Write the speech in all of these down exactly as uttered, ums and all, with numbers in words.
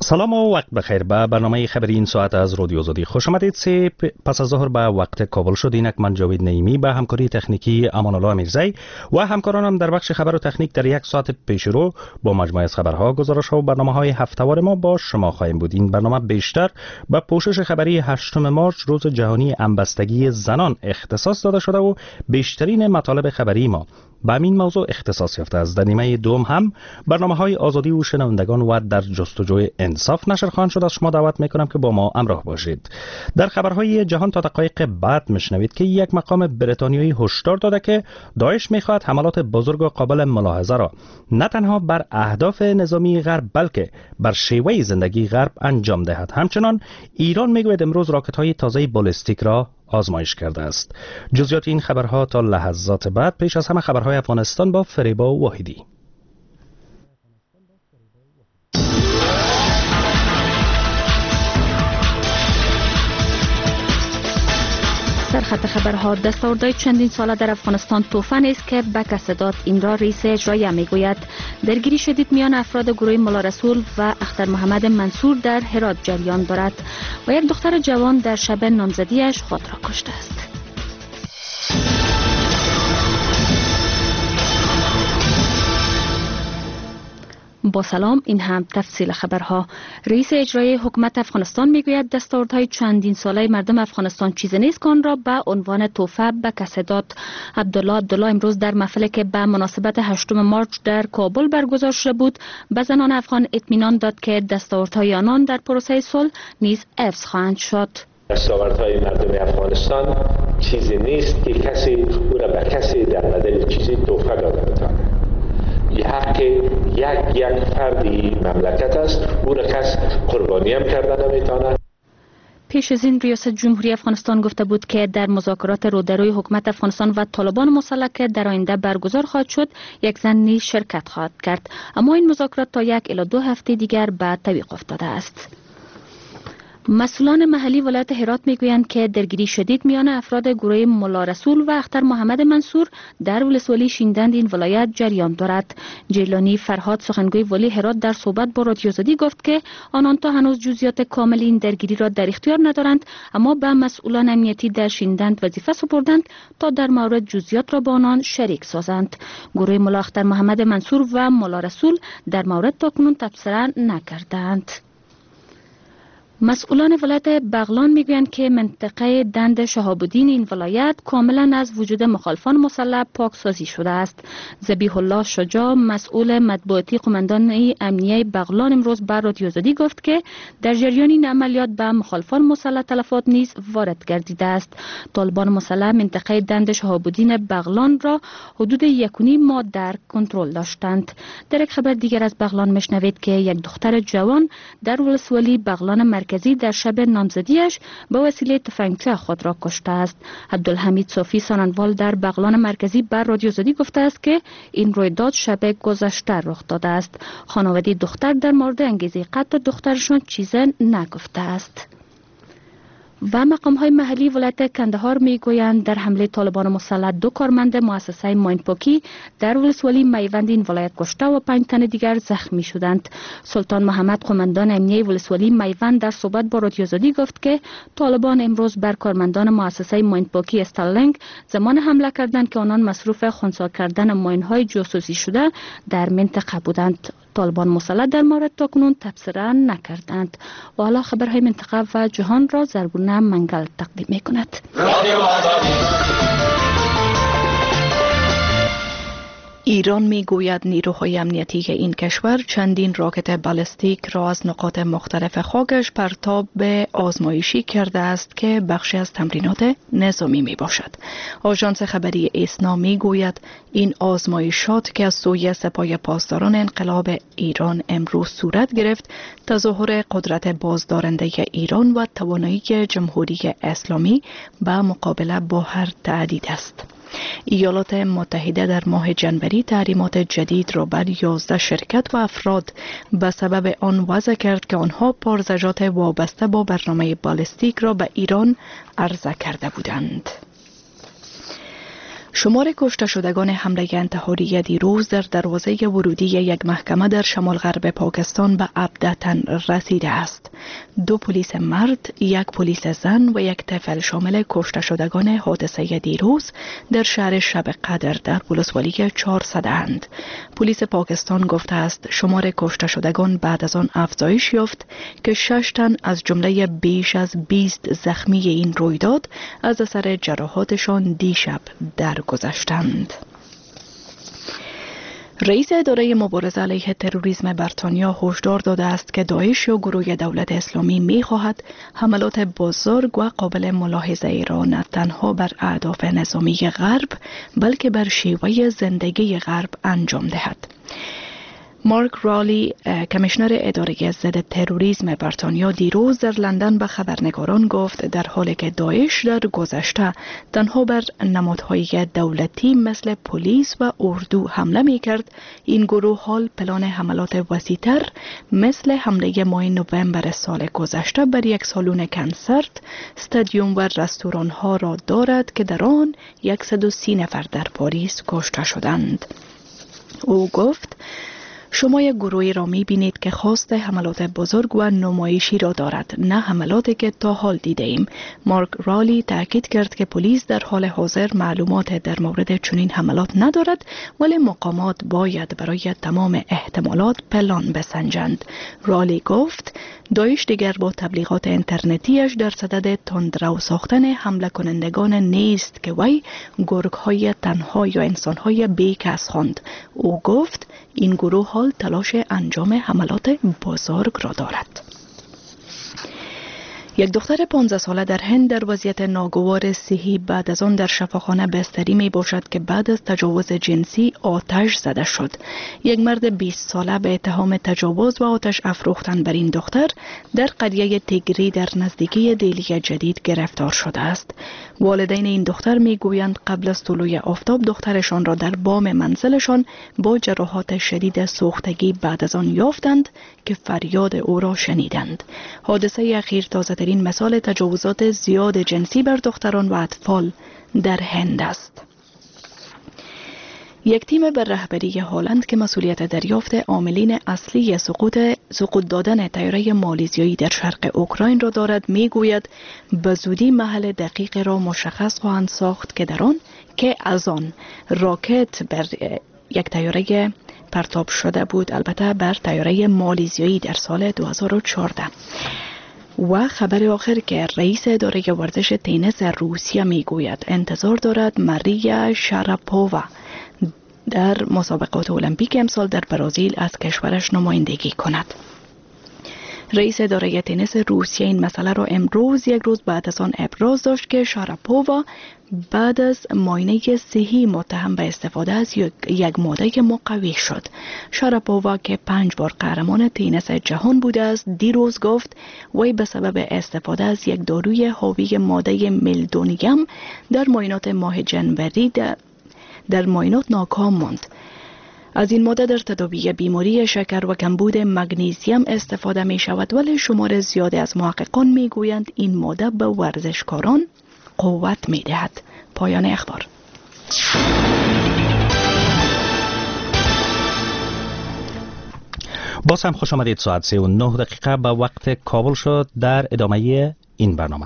سلام و وقت بخیر. به برنامه خبری این ساعت از رادیو آزادی خوش آمدید. سه پس از ظهر به وقت کابل شد. اینک من جاوید نعیمی به همکاری تکنیکی امان الله میرزایی و همکارانم در بخش خبر و تکنیک در یک ساعت پیش رو با مجموعه از خبرها، گزارش‌ها و برنامه‌های هفته‌وار ما با شما خواهیم بود. این برنامه بیشتر به پوشش خبری هشتم مارچ روز جهانی همبستگی زنان اختصاص داده شده و بیشترین مطالب خبری ما به همین موضوع اختصاص یافته است. در نیمه دوم هم برنامه‌های آزادی و شنوندگان و در جستجوی انصاف نشر خواهند شد. از شما دعوت میکنم که با ما همراه باشید. در خبرهای جهان تا دقایق بعد میشنوید که یک مقام بریتانیایی هشدار داده که داعش میخواهد حملات بزرگ و قابل ملاحظه را نه تنها بر اهداف نظامی غرب بلکه بر شیوه زندگی غرب انجام دهد. همچنان ایران میگوید امروز راکت‌های تازه بالستیک را آزمایش کرده است. جزئیات این خبرها تا لحظات بعد. پیش از همه خبرهای افغانستان با فریبا واحدی. سرخط خبرها. دستاوردهای چندین ساله در افغانستان طوفان است که به کسب داد. این را رئیس اجرایی میگوید. درگیری شدید میان افراد گروه ملا رسول و اختر محمد منصور در هرات جریان دارد و یک دختر جوان در شب نامزدیش خود را کشته است. با سلام، این هم تفصیل خبرها. رئیس اجرایی حکومت افغانستان میگوید دستاوردهای چندین ساله مردم افغانستان چیزی نیست که آن را به عنوان تحفه به کسی داد. عبدالله عبدالله امروز در محفلی که به مناسبت هشتم مارچ در کابل برگزار شده بود به زنان افغان اطمینان داد که دستاوردهای آنان در پروسه صلح نیز حفظ خواهند شد. دستاوردهای مردم افغانستان چیزی نیست که کسی او را به کسی در بدل چیزی تحفه داده بتواند. یه حق یک یک فردی مملکت است. او را کس قربانی هم کردن نمیتواند. پیش از این ریاست جمهوری افغانستان گفته بود که در مذاکرات رودروی حکومت افغانستان و طالبان مسلح که در آینده برگزار خواهد شد یک زن نیز شرکت خواهد کرد، اما این مذاکرات تا یک الی دو هفته دیگر به تعویق افتاده است. مسئولان محلی ولایت هرات میگویند که درگیری شدید میان افراد گروه ملا رسول و اختر محمد منصور در ولسوالی شینگدند این ولایت جریان دارد. جیلانی فرهاد سخنگوی ولی هرات در صحبت با رادیو آزادی گفت که آنان تا هنوز جزئیات کامل این درگیری را در اختیار ندارند، اما به مسئولان امنیتی در شینگدند وظیفه سپردند تا در مورد جزئیات را با آنان شریک سازند. گروه ملا اختر محمد منصور و ملا رسول در مورد تاکنون تبصره نکردند. مسئولان ولایت بغلان میگویند که منطقه دند شهاب الدین این ولایت کاملا از وجود مخالفان مسلح پاکسازی شده است. ذبیح الله شجاع مسئول مطبوعاتی قماندان امنیه بغلان امروز بر رادیو آزادی گفت که در جریان این عملیات به مخالفان مسلح تلفات نیز وارد گردیده است. طالبان مسلح منطقه دند شهاب الدین بغلان را حدود یک و نیم ماه در کنترل داشتند. در یک خبر دیگر از بغلان میشنوید که یک دختر جوان در ولسوالی بغلان مرکزی در شب نامزدیش به وسیله تفنگچه خود را کشته است. عبدالحمید صافی ساننوال در بغلان مرکزی بر رادیو آزادی گفته است که این رویداد شب گذشته رخ داده است. خانواده دختر در مورد انگیزه قتل دخترشان چیزی نگفته است. و مقام‌های محلی ولایت کندهار میگویند در حمله طالبان مسلح دو کارمند مؤسسه ماینپاکی در ولسوالی میوند این ولایت کشته و پنج تن دیگر زخمی شدند. سلطان محمد قماندان امنیه ولسوالی میوند در صحبت با رادیو آزادی گفت که طالبان امروز بر کارمندان مؤسسه ماینپاکی استالنگ زمان حمله کردند که آنان مصروف خنثی کردن ماین‌های جاسوسی شده در منطقه بودند. طالبان مسلح در مورد تاکنون تبصره نکردند. و حالا خبرهای منطقه و جهان را زربونه منگل تقدیم می کند. ایران می گوید نیروهای امنیتی این کشور چندین راکت بالستیک را از نقاط مختلف خاکش پرتاب به آزمایشی کرده است که بخشی از تمرینات نظامی می باشد. آژانس خبری ایسنا می گوید این آزمایشات که از سوی سپاه پاسداران انقلاب ایران امروز صورت گرفت تظاهر قدرت بازدارنده ایران و توانایی جمهوری اسلامی به مقابله با هر تهدید است. ایالات متحده در ماه جنوری تحریمات جدید را بر یازده شرکت و افراد به سبب آن وضع کرد که آنها پرزجات وابسته با برنامه بالستیک را به ایران عرضه کرده بودند. شمار کشته شدگان حمله انتحاری دیروز در دروازه ورودی یک محکمه در شمال غرب پاکستان به هفده تن رسیده است. دو پلیس مرد، یک پلیس زن و یک طفل شامل کشته شدگان حادثه دیروز در شهر شب قدر در ولسوالی چهارصد اند. پلیس پاکستان گفته است شمار کشته شدگان بعد از آن افزایش یافت که شش تن از جمله بیش از بیست زخمی این رویداد از اثر جراحاتشان دیشب درگذشتند. رئیس اداره مبارزه علیه تروریسم بریتانیا هشدار داده است که داعش یا گروه دولت اسلامی می خواهد حملات بزرگ و قابل ملاحظه ای را نه تنها بر اهداف نظامی غرب بلکه بر شیوه زندگی غرب انجام دهد. مارک رالی، کمیشنر اداره ضد تروریسم بریتانیا، دیروز در لندن به خبرنگاران گفت در حالی که داعش در گذشته تنها بر نمادهای دولتی مثل پلیس و اردو حمله می کرد، این گروه حال پلان حملات وسیع‌تر مثل حمله ماه نوامبر سال گذشته بر یک سالن کنسرت، استادیوم و رستوران ها را دارد که در آن صد و سی نفر در پاریس کشته شدند. او گفت شما یک گروهی را می بینید که خواست حملات بزرگ و نمایشی را دارد، نه حملاتی که تا حال دیده ایم. مارک رالی تاکید کرد که پلیس در حال حاضر معلومات در مورد چنین حملات ندارد، ولی مقامات باید برای تمام احتمالات پلان بسنجند. رالی گفت داعش دیگر با تبلیغات اینترنتیش در صدد تندرو ساختن حمله کنندگان نیست که وی گرگ‌های تنها یا انسان‌های بیکس خواند. او گفت این گروه حال تلاش انجام حملات بزرگ را دارد. یک دختر پانزده ساله در هند در وضعیت ناگوار صحی بعد از آن در شفاخانه بستری می باشد که بعد از تجاوز جنسی آتش زده شد. یک مرد بیست ساله به اتهام تجاوز و آتش افروختن بر این دختر در قریه تگری در نزدیکی دهلی جدید گرفتار شده است. والدین این دختر می گویند قبل از طلوع آفتاب دخترشان را در بام منزلشان با جراحات شدید سوختگی بعد از آن یافتند که فریاد او را شنیدند. حادثه اخیر تازه ترین مثال تجاوزات زیاد جنسی بر دختران و اطفال در هند است. یک تیم بر رهبری هلند که مسئولیت دریافت عاملین اصلی سقوط سقوط دادن طیاره مالزیایی در شرق اوکراین را دارد میگوید به زودی محل دقیق را مشخص خواهند ساخت که در آن که از آن راکت بر یک طیاره پرتاب شده بود، البته بر طیاره مالزیایی در سال دو هزار و چهارده. و خبر آخر که رئیس اداره ورزش تنیس روسیه میگوید انتظار دارد ماریا شاراپووا در مسابقات المپیک امسال در برزیل از کشورش نمایندگی کند. رئیس اداره تنیس روسیه این مسئله را امروز یک روز بعد از آن ابراز داشت که شاراپووا بعد از معاینه صحی متهم به استفاده از یک ماده مقوی شد. شاراپووا که پنج بار قهرمان تنیس جهان بوده است دیروز گفت وی به سبب استفاده از یک داروی حاوی ماده ملدونیم در معاینات ماه جنوری در, در معاینات ناکام ماند. از این ماده در تداوی بیماری شکر و کمبود مگنیزیم استفاده می شود، ولی شمار زیادی از محققان می گویند این ماده به ورزشکاران قوت می دهد. پایان اخبار. باز هم خوش آمدید. ساعت سه و نه دقیقه به وقت کابل شد. در ادامه این برنامه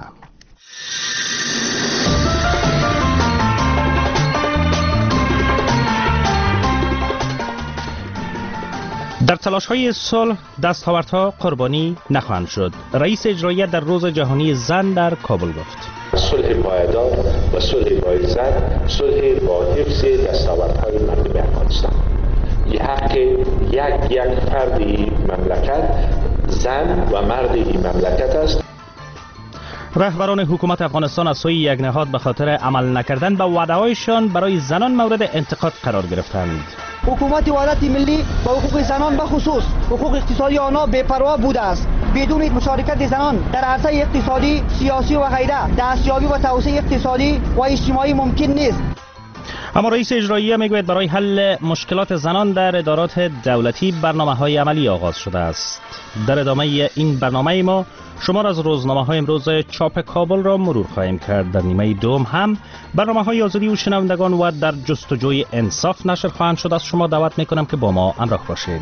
در تلاش‌های صلح دستاوردها قربانی نخواهند شد. رئیس اجرایی در روز جهانی زن در کابل گفت صلح پایدار و صلح با عزت، صلح با حفظ دستاوردهای مردم افغانستان. این حق یک یک فرد این مملکت، زن و مرد این مملکت است. رهبران حکومت افغانستان از سوی یک نهاد به خاطر عمل نکردن به وعده‌هایشان برای زنان مورد انتقاد قرار گرفتند. حکومت وحدت ملی با حقوق زنان به خصوص حقوق اقتصادی آنها بی‌پروا بوده است. بدون مشارکت زنان در عرصه اقتصادی، سیاسی و غیره دستیابی و توسعه اقتصادی و اجتماعی ممکن نیست. اما رئیس اجرایی میگوید برای حل مشکلات زنان در ادارات دولتی برنامه‌های عملی آغاز شده است. در ادامه این برنامه ما شمار از روزنامه های امروز چاپ کابل را مرور خواهیم کرد. در نیمه دوم هم برنامه های آزادی و شنوندگان و در جستجوی انصاف نشر خواهند شد. از شما دعوت میکنم که با ما همراه باشید.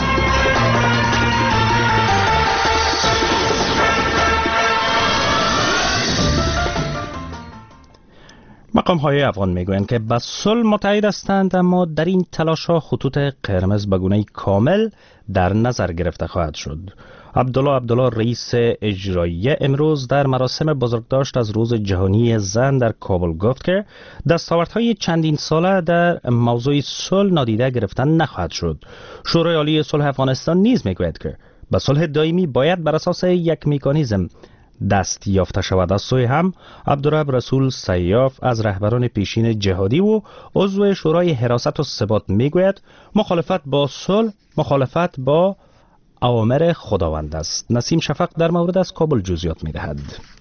مقام های افغان میگویند که به صلح متحد هستند، اما در این تلاش ها خطوط قرمز به گونه کامل در نظر گرفته خواهد شد. عبدالله عبدالله رئیس اجرایی امروز در مراسم بزرگداشت از روز جهانی زن در کابل گفت که دستاوردهای چندین ساله در موضوع صلح نادیده گرفتن نخواهد شد. شورای عالی صلح افغانستان نیز میگوید که به صلح دائمی باید بر اساس یک مکانیزم دست یافته شود. از سوی هم عبدالرب رسول سیاف از رهبران پیشین جهادی و عضو شورای حراست و ثبات میگوید مخالفت با صلح مخالفت با اوامر خداوند است. نسیم شفق در مورد از کابل جزئیات میدهد.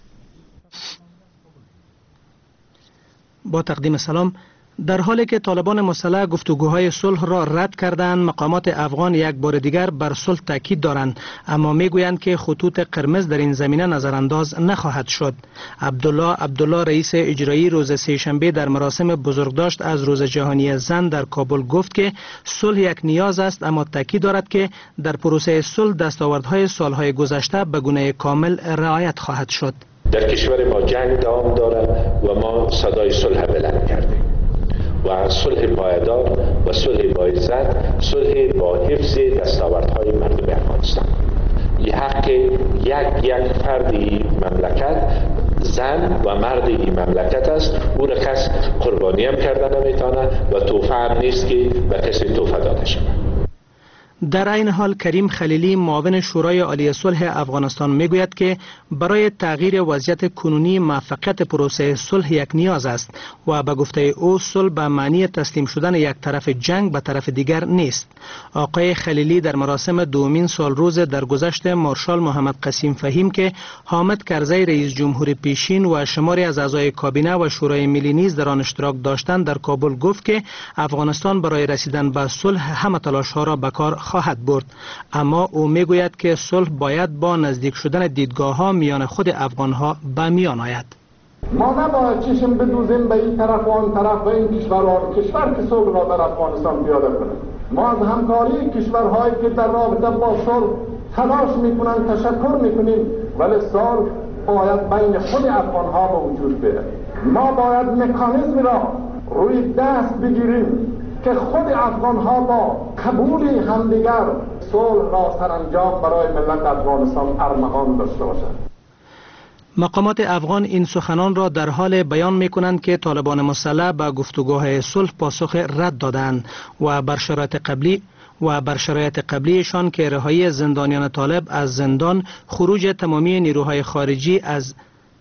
با تقدیم سلام. در حالی که طالبان مسلح گفتگوهای صلح را رد کردند، مقامات افغان یک بار دیگر بر صلح تاکید دارند، اما میگویند که خطوط قرمز در این زمینه نظرانداز نخواهد شد. عبدالله عبدالله رئیس اجرایی روز سه‌شنبه در مراسم بزرگداشت از روز جهانی زن در کابل گفت که صلح یک نیاز است، اما تاکید دارد که در پروسه صلح دستاوردهای سالهای گذشته به گونه کامل رعایت خواهد شد. در کشور ما جنگ دوام دارد و ما صدای صلح بلند کردیم و صلح پایدار و صلح با عزت، صلح با حفظ دستاوردهای مردم افغانستان. این حق یک یک فرد این مملکت، زن و مرد این مملکت است. او را کس قربانی هم کردن نمیتونه و تحفه هم نیست که به کسی تحفه داده شود. در این حال کریم خلیلی معاون شورای عالی صلح افغانستان میگوید که برای تغییر وضعیت کنونی موفقیت پروسه صلح یک نیاز است و به گفته او صلح به معنی تسلیم شدن یک طرف جنگ به طرف دیگر نیست. آقای خلیلی در مراسم دومین سال روز درگذشت مارشال محمد قسیم فهیم که حامد کرزی رئیس جمهور پیشین و شماری از اعضای کابینه و شورای ملی نیز در آن اشتراک داشتند در کابل گفت که افغانستان برای رسیدن به صلح همه تلاش‌ها را به کار خواهد برد، اما او میگوید که صلح باید با نزدیک شدن دیدگاه ها میان خود افغان ها به میان آید. ما نباید چشم بدوزیم به این طرف و آن طرف و این کشور کشور که صلح را در افغانستان پیاده کنه. ما از همکاری کشورهایی که در رابطه با صلح تلاش میکنند تشکر میکنیم، ولی صلح باید بین خود افغان ها به وجود بیاید. ما باید مکانیزم را روی دست بگیریم که خود افغان ها با قبول همدیگر صلح را سرانجام برای ملت افغانستان ارمغان داشته باشند. مقامات افغان این سخنان را در حال بیان می کنند که طالبان مسلح به گفتگوهای صلح پاسخ رد دادند و بر شرایط قبلی و بر شرایط قبلیشان که رهایی زندانیان طالب از زندان، خروج تمامی نیروهای خارجی از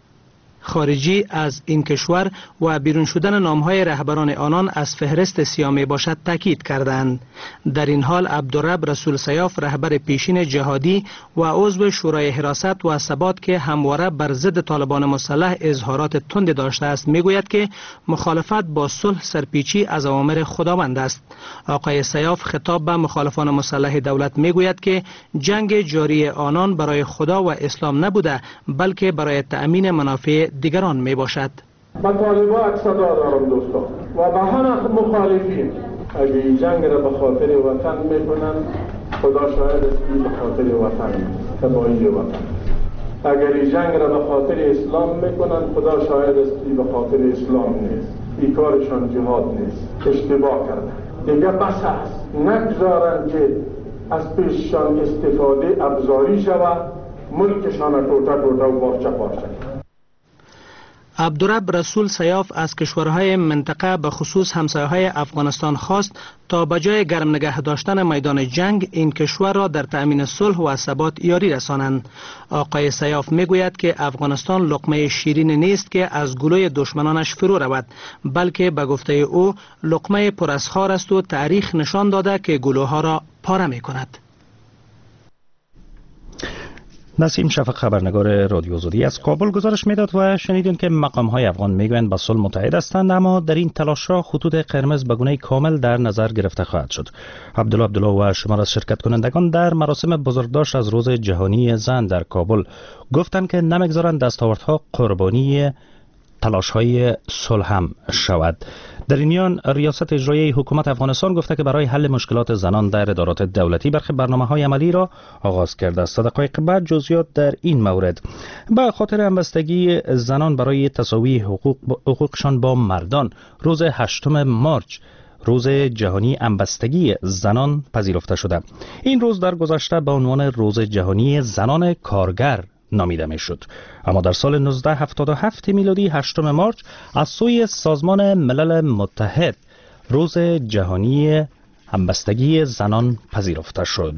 خارجی از این کشور و بیرون شدن نامهای رهبران آنان از فهرست سیاه می باشد تاکید کردند. در این حال عبدالرب رسول سیاف رهبر پیشین جهادی و عضو شورای حراست و ثبات که همواره بر ضد طالبان مسلح اظهارات تند داشته است میگوید که مخالفت با صلح سرپیچی از اوامر خداوند است. آقای سیاف خطاب به مخالفان مسلح دولت میگوید که جنگ جاری آنان برای خدا و اسلام نبوده، بلکه برای تأمین منافع دیگران می باشد. با طالبان صدا دارم دوستان و به همه مخالفین، اگه این جنگ را به خاطر وطن میکنن، خدا شاهد است که به خاطر وطن تباهی وطن. اگر این جنگ را به خاطر اسلام میکنن، خدا شاهد است که به خاطر اسلام نیست. این کارشان جهاد نیست، اشتباه کردن. دیگه بس است، نگذارن که از پیششان استفاده ابزاری شود، ملکشان ټوټه ټوټه و پارچه پارچه. عبدالرب رسول سیاف از کشورهای منطقه به خصوص همسایه‌های افغانستان خواست تا به جای گرم نگه داشتن میدان جنگ این کشور را در تأمین صلح و ثبات یاری رسانند. آقای سیاف میگوید که افغانستان لقمه شیرین نیست که از گلوی دشمنانش فرو رود، بلکه به گفته او لقمه پر از خار است و تاریخ نشان داده که گلوها را پاره میکند. نسیم شفق خبرنگار رادیو آزادی از کابل گزارش میداد و شنیدین که مقام‌های افغان میگویند با صلح متحد هستند، اما در این تلاش را خطوط قرمز به گونه کامل در نظر گرفته خواهد شد. عبدالله عبدالله و شمار از شرکت کنندگان در مراسم بزرگداشت از روز جهانی زن در کابل گفتند که نمیگذارند دستاوردها قربانی تلاش‌های صلح هم شود. در این میان ریاست اجرایی حکومت افغانستان گفته که برای حل مشکلات زنان در ادارات دولتی برخی برنامه‌های عملی را آغاز کرده است. دقایق بعد جزئیات در این مورد. به خاطر همبستگی زنان برای تساوی حقوق حقوقشان با مردان، روز هشتم مارچ روز جهانی همبستگی زنان پذیرفته شده. این روز در گذشته به عنوان روز جهانی زنان کارگر نامیده می شد، اما در سال نوزده هفتاد و هفت میلادی هشتم مارچ از سوی سازمان ملل متحد روز جهانی همبستگی زنان پذیرفته شد.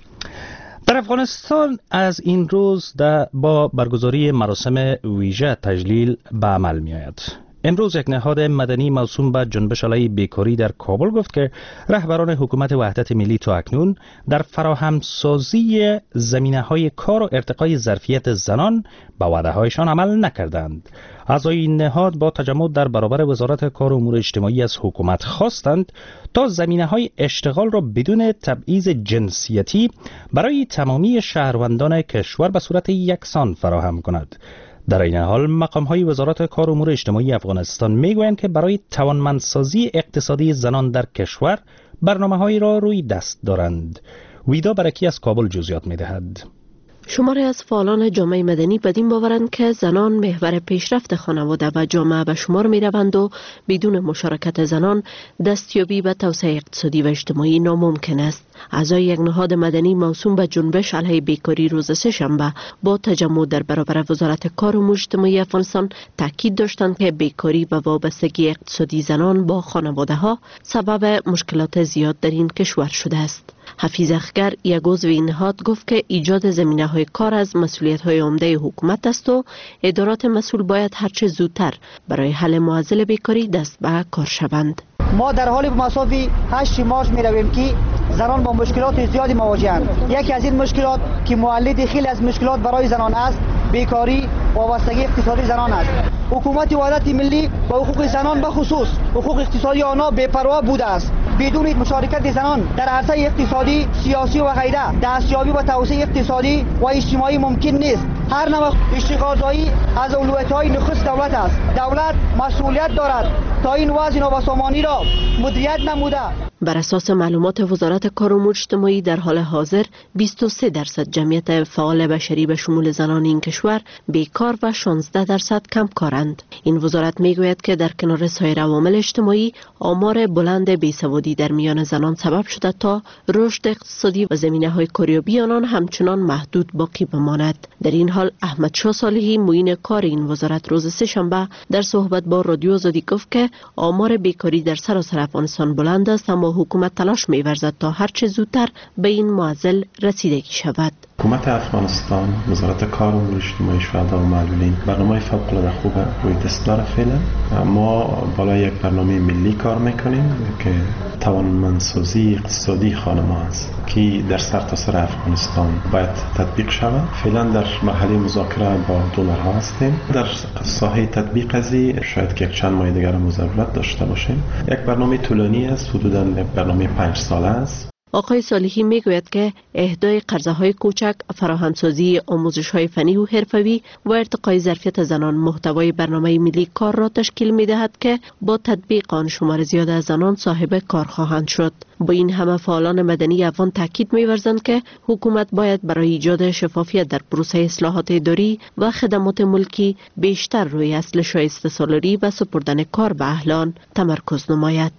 در افغانستان از این روز با برگزاری مراسم ویژه تجلیل به عمل می آید. امروز یک نهاد مدنی موسوم به جنبش علیه بیکاری در کابل گفت که رهبران حکومت وحدت ملی تا اکنون در فراهمسازی زمینه‌های کار و ارتقای ظرفیت زنان به وعده‌هایشان عمل نکردند. اعضای این نهاد با تجمع در برابر وزارت کار و امور اجتماعی از حکومت خواستند تا زمینه‌های اشتغال را بدون تبعیض جنسیتی برای تمامی شهروندان کشور به صورت یکسان فراهم کند. در این حال مقام‌های وزارت کار و امور اجتماعی افغانستان میگویند که برای توانمندسازی اقتصادی زنان در کشور برنامه‌هایی را روی دست دارند. ویدا برکی از کابل جزئیات می‌دهد. شماری از فعالان جامعه مدنی بدین باورند که زنان محور پیشرفت خانواده و جامعه به شمار می روند و بدون مشارکت زنان دستیابی به توسعه اقتصادی و اجتماعی ناممکن است. اعضای یک نهاد مدنی موسوم به جنبش علیه بیکاری روز سه‌شنبه با تجمع در برابر وزارت کار و امور اجتماعی افغانستان تاکید داشتند که بیکاری و وابستگی اقتصادی زنان با خانواده ها سبب مشکلات زیاد در این کشور شده است. حفیظ اخگر یک عضو این نهاد گفت که ایجاد زمینه های کار از مسئولیت های عمده حکومت است و ادارات مسئول باید هرچه زودتر برای حل معضل بیکاری دست به کار شوند. ما در حال به مسافی هشت مارچ می رویم که زنان با مشکلات زیادی مواجهند. یکی از این مشکلات که مولد خیلی از مشکلات برای زنان است، بیکاری و وابستگی اقتصادی زنان است. حکومت وحدت ملی با حقوق زنان به خصوص حقوق اقتصادی آنها بی‌پروا بوده است. بدون مشارکت زنان در عرصه اقتصادی، سیاسی و غیره دستیابی و توسعه اقتصادی و اجتماعی ممکن نیست. هر نوع اشتغالزایی از اولویت‌های نخست دولت است. دولت مسئولیت دارد تا این وضع نابسامانی را مدیریت نموده. بر اساس معلومات وزارت کار و امور اجتماعی در حال حاضر بیست و سه درصد جمعیت فعال بشری به شمول زنان این کشور بیکار و شانزده درصد کمکارند. این وزارت میگوید که در کنار سایر عوامل اجتماعی آمار بلند بیسوادی در میان زنان سبب شده تا رشد اقتصادی و زمینه‌های کاریابی آنان همچنان محدود باقی بماند. در این حال احمد شاه صالحی معین کار این وزارت روز سه‌شنبه در صحبت با رادیو آزادی گفت که آمار بیکاری در سراسر افغانستان بلند است، اما حکومت تلاش می‌ورزد تا هرچه زودتر به این معضل رسیدگی شود. حکومت افغانستان، وزارت کار و امور اجتماعی شهدا و معلولین برنامه فوق‌العاده خوب روی دست داره. فعلا ما بالای یک برنامه ملی کار میکنیم که توانمندسازی اقتصادی خانم‌ها است که در سرتاسر افغانستان باید تطبیق شود. فعلا در مرحله مذاکره با دونرها هستیم. در ساحه تطبیق ازی شاید که یک چند ماه دیگر هم ضرورت داشته باشیم. یک برنامه طولانی است، حدوداً یک برنامه پنج ساله است. آقای صالحی میگوید که اهدای قرضه‌های کوچک، فراهمسازی آموزش‌های فنی و حرفوی و ارتقای ظرفیت زنان محتوای برنامه ملی کار را تشکیل می‌دهد که با تطبیق آن شمار زیاد از زنان صاحب کار خواهند شد. با این همه فعالان مدنی افغان تاکید می‌ورزند که حکومت باید برای ایجاد شفافیت در پروسه اصلاحات اداری و خدمات ملکی بیشتر روی اصل شایسته سالاری و سپردن کار به اهلان تمرکز نماید.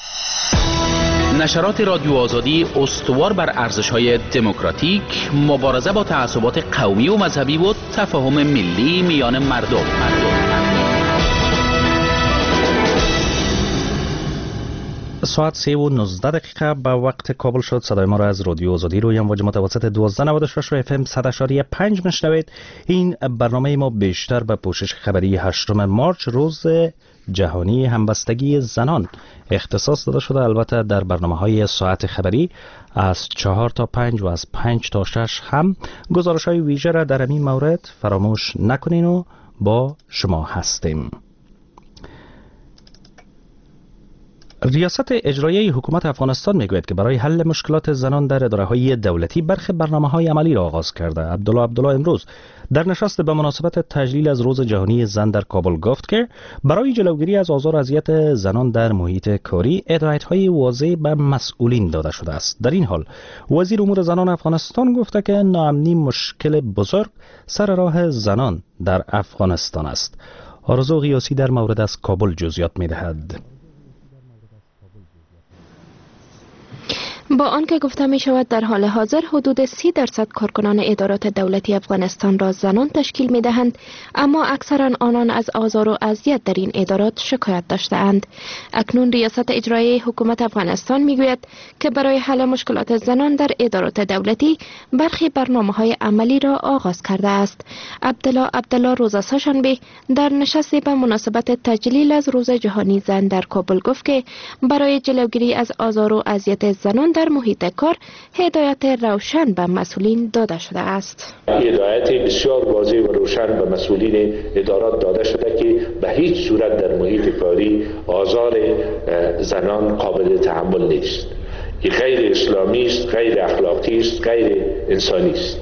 نشرات رادیو آزادی استوار بر ارزش‌های دموکراتیک، مبارزه با تعصبات قومی و مذهبی و تفاهم ملی میان مردم. ساعت سه و نوزده دقیقه به وقت کابل شد. صدای ما را از رادیو آزادی روی امواج متوسط دوازده نود و شش و اف ام صد اشاری پنج میشنوید. این برنامه ما بیشتر به پوشش خبری هشتم مارچ روز جهانی همبستگی زنان اختصاص داده شده. البته در برنامه‌های ساعت خبری از چهار تا پنج و از پنج تا شش هم گزارش‌های ویژه را در این مورد فراموش نکنین و با شما هستیم. ریاست اجرایی حکومت افغانستان میگوید که برای حل مشکلات زنان در اداره‌های دولتی برخی برنامه‌های عملی را آغاز کرده. عبدالله عبدالله امروز در نشست به مناسبت تجلیل از روز جهانی زن در کابل گفت که برای جلوگیری از آزار و اذیت زنان در محیط کاری هدایت‌های واضح به مسئولین داده شده است. در این حال وزیر امور زنان افغانستان گفته که ناامنی مشکل بزرگ سر راه زنان در افغانستان است. آرزو غیاسی در مورد از کابل جزئیات می‌دهد. با آنکه گفته می شود در حال حاضر حدود سی درصد کارکنان ادارات دولتی افغانستان را زنان تشکیل می دهند، اما اکثرا آنان از آزار و اذیت در این ادارات شکایت داشته اند. اکنون ریاست اجرایی حکومت افغانستان می گوید که برای حل مشکلات زنان در ادارات دولتی برخی برنامه‌های عملی را آغاز کرده است. عبدالله عبدالله روز سه‌شنبه در نشستی به مناسبت تجلیل از روز جهانی زن در کابل گفت که برای جلوگیری از آزار و اذیت زنان در محیط کار هدایت روشن به مسئولین داده شده است. هدایت بسیار واضح و روشن به مسئولین ادارات داده شده که به هیچ صورت در محیط کاری آزار زنان قابل تحمل نیست. این غیر اسلامی است، غیر اخلاقی است، غیر انسانی است.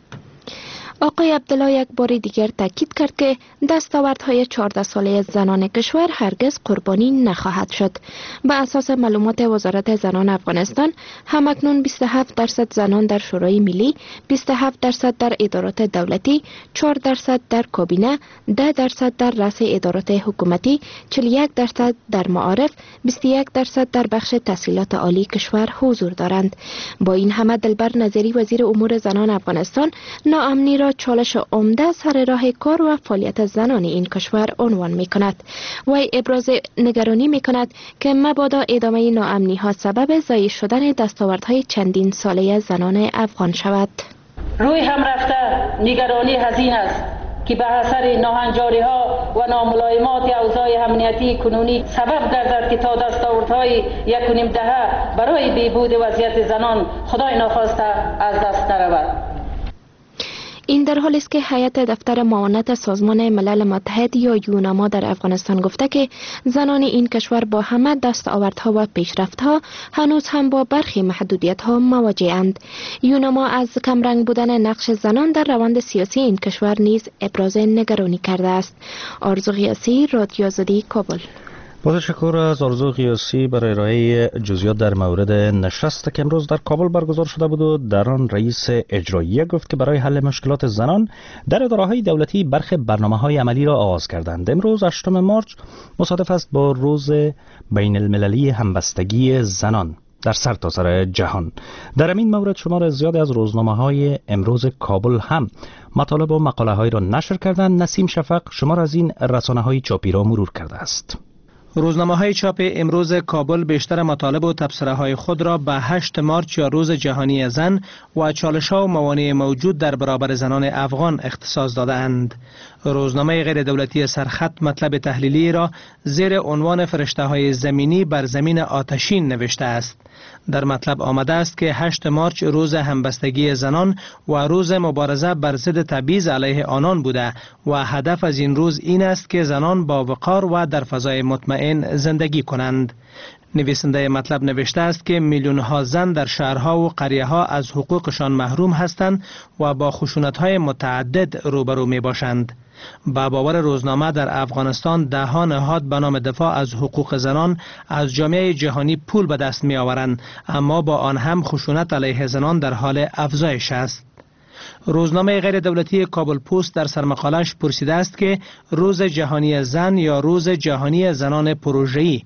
آقای عبدالله یک بار دیگر تاکید کرد که دستاوردهای چهارده ساله زنان کشور هرگز قربانی نخواهد شد. به اساس معلومات وزارت زنان افغانستان، همکنون بیست و هفت درصد زنان در شورای ملی، بیست و هفت درصد در ادارات دولتی، چهار درصد در کابینه، ده درصد در رأس ادارات حکومتی، چهل و یک درصد در معارف، بیست و یک درصد در بخش تحصیلات عالی کشور حضور دارند. با این همه دلبر نظری وزیر امور زنان افغانستان ناامنی را چالش عمده سر راه کار و فعالیت زنان این کشور عنوان می کند. وی ابراز نگرانی می کند که مبادا ادامه ناامنی ها سبب ضایع شدن دستاوردهای چندین ساله زنان افغان شود. روی هم رفته نگرانی هزین است که به اثر ناهنجاری ها و ناملایمات اوضاع امنیتی کنونی سبب گردد که تا دستاوردهای یک و نیم دهه برای بهبود وضعیت زنان خدای ناخواسته از دست نرود. این در حالی است که هیئت دفتر معاونت سازمان ملل متحد یا یونما در افغانستان گفته که زنان این کشور با همه دستاوردها و پیشرفتها هنوز هم با برخی محدودیت‌ها مواجه‌اند. یونما از کمرنگ بودن نقش زنان در روند سیاسی این کشور نیز ابراز نگرانی کرده است. آرزو غیاسی، رادیو آزادی، کابل. با تشکر از آرزو غیاسی برای ارائه جزئیات در مورد نشست که امروز در کابل برگزار شده بود و در آن رئیس اجرایی گفت که برای حل مشکلات زنان در اداره‌های دولتی برخی برنامه‌های عملی را آغاز کردند. امروز هشتم مارچ مصادف است با روز بین المللی همبستگی زنان در سرتاسر جهان. در این مورد شمار زیادی از روزنامه‌های امروز کابل هم مطالب و مقاله‌هایی را نشر کردند. نسیم شفق شمار از این رسانه‌های چاپی را مرور کرده است. روزنامه‌های چاپ امروز کابل بیشتر مطالب و تبصره‌های خود را به هشت مارچ یا روز جهانی زن و چالش‌ها و موانع موجود در برابر زنان افغان اختصاص داده‌اند. روزنامه غیر دولتی سرخط مطلب تحلیلی را زیر عنوان فرشته‌های زمینی بر زمین آتشین نوشته است. در مطلب آمده است که هشت مارچ روز همبستگی زنان و روز مبارزه بر ضد تبعیض علیه آنان بوده و هدف از این روز این است که زنان با وقار و در فضای مطمئن زندگی کنند. نویسنده مطلب نوشته است که میلیون ها زن در شهرها و قریه ها از حقوقشان محروم هستند و با خشونت های متعدد روبرو می باشند. با باور روزنامه در افغانستان ده ها نهاد به نام دفاع از حقوق زنان از جامعه جهانی پول به دست می آورند، اما با آن هم خشونت علیه زنان در حال افزایش است. روزنامه غیر دولتی کابل پست در سرمقالش پرسیده است که روز جهانی زن یا روز جهانی زنان پروژه‌ای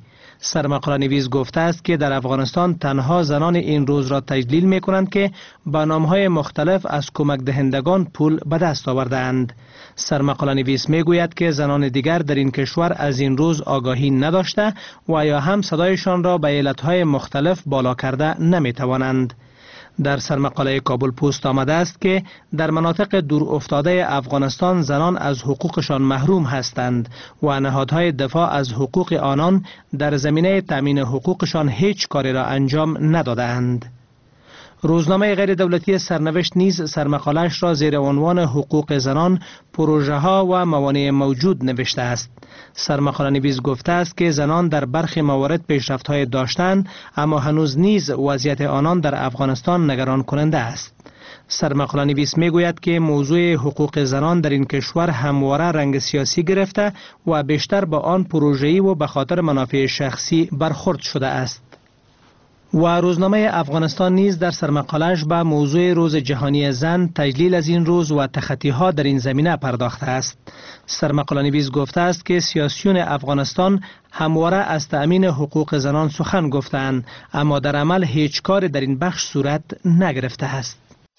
سرمقاله نویس گفته است که در افغانستان تنها زنان این روز را تجلیل می کنند که با نامهای مختلف از کمک دهندگان پول به دست آوردند. سرمقاله نویس می گوید که زنان دیگر در این کشور از این روز آگاهی نداشته و یا هم صدایشان را به علتهای مختلف بالا کرده نمی توانند. در سرمقاله کابل پست آمده است که در مناطق دور افتاده افغانستان زنان از حقوقشان محروم هستند و نهادهای دفاع از حقوق آنان در زمینه تامین حقوقشان هیچ کاری را انجام ندادند. روزنامه غیر دولتی سرنوشت نیز سرمقاله‌اش را زیر عنوان حقوق زنان، پروژه ها و موانع موجود نوشته است. سرمقاله نویس گفته است که زنان در برخی موارد پیشرفت‌های داشتند، اما هنوز نیز وضعیت آنان در افغانستان نگران کننده است. سرمقاله نویس می گوید که موضوع حقوق زنان در این کشور همواره رنگ سیاسی گرفته و بیشتر با آن پروژه‌ای و به خاطر منافع شخصی برخورد شده است. و روزنامه افغانستان نیز در سرمقاله‌اش به موضوع روز جهانی زن، تجلیل از این روز و تخطی‌ها در این زمینه پرداخته است. سرمقاله نویس گفته است که سیاسیون افغانستان همواره از تأمین حقوق زنان سخن گفتند، اما در عمل هیچ کار در این بخش صورت نگرفته است.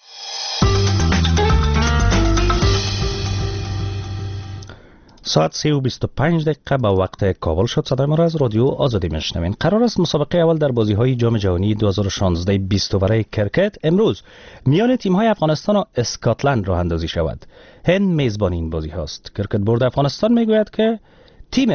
ساعت سه و بیست و پنج دقیقه به وقت کابل شد. صدای ما را از رادیو آزادی میشنوین. قرار است مسابقه اول در بازی های جام جهانی دو هزار و شانزده بیست اوور کرکت امروز میان تیم های افغانستان و اسکاتلند راه اندازی شود. هند میزبان این بازی هاست. کرکت بورد افغانستان میگوید که تیم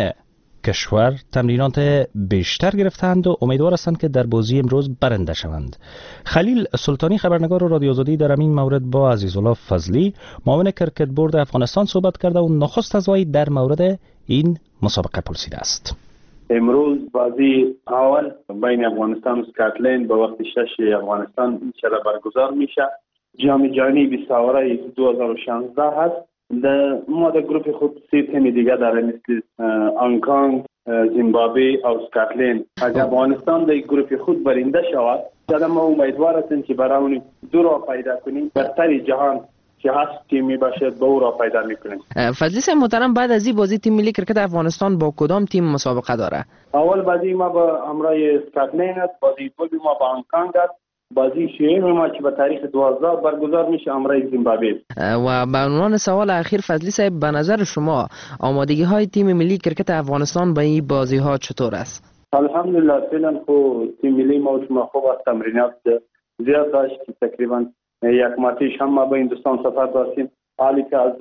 کشور تمرینات بیشتر گرفتند و امیدوار هستند که در بازی امروز برنده شوند. خلیل سلطانی خبرنگار رادیو آزادی در این مورد با عزیزالله فضلی معاون کرکت بورد افغانستان صحبت کرده و نخست از وی در مورد این مسابقه پرسیده است. امروز بازی اول بین افغانستان و اسکاتلند به وقت شش افغانستان انشاءالله برگزار میشه. جام جهانی بیست اوور دو هزار و شانزده هست. در ما در گروه خود سه تیم دیگه داره مثل هنگ‌کنگ، زیمبابوه و اسکاتلند. اگر افغانستان در گروه خود برنده شود، در ما امیدوار هستیم که برای اون دو را پیدا کنیم. برتر جهان که هست تیمی باشد با او را پیدا میکنیم. فضلی صاحب محترم، بعد از این بازی تیم ملی کرکت افغانستان با کدام تیم مسابقه داره؟ اول بازی ما با همراه اسکاتلند است، بازی دوم ما با هنگ‌کنگ است، بازی شیمی ما که به تاریخ دوازده برگزار میشه همراه زیمبابوه. و به عنوان سوال اخیر فضلی صاحب، به نظر شما آمادگی های تیم ملی کرکت افغانستان به این بازی ها چطور است؟ الحمدلله فعلا خو تیم ملی ما شما خوب است، تمرینات زیاد داشت که تقریبا یک ماتیش هم ما به هندوستان سفر داشتیم. حالی که از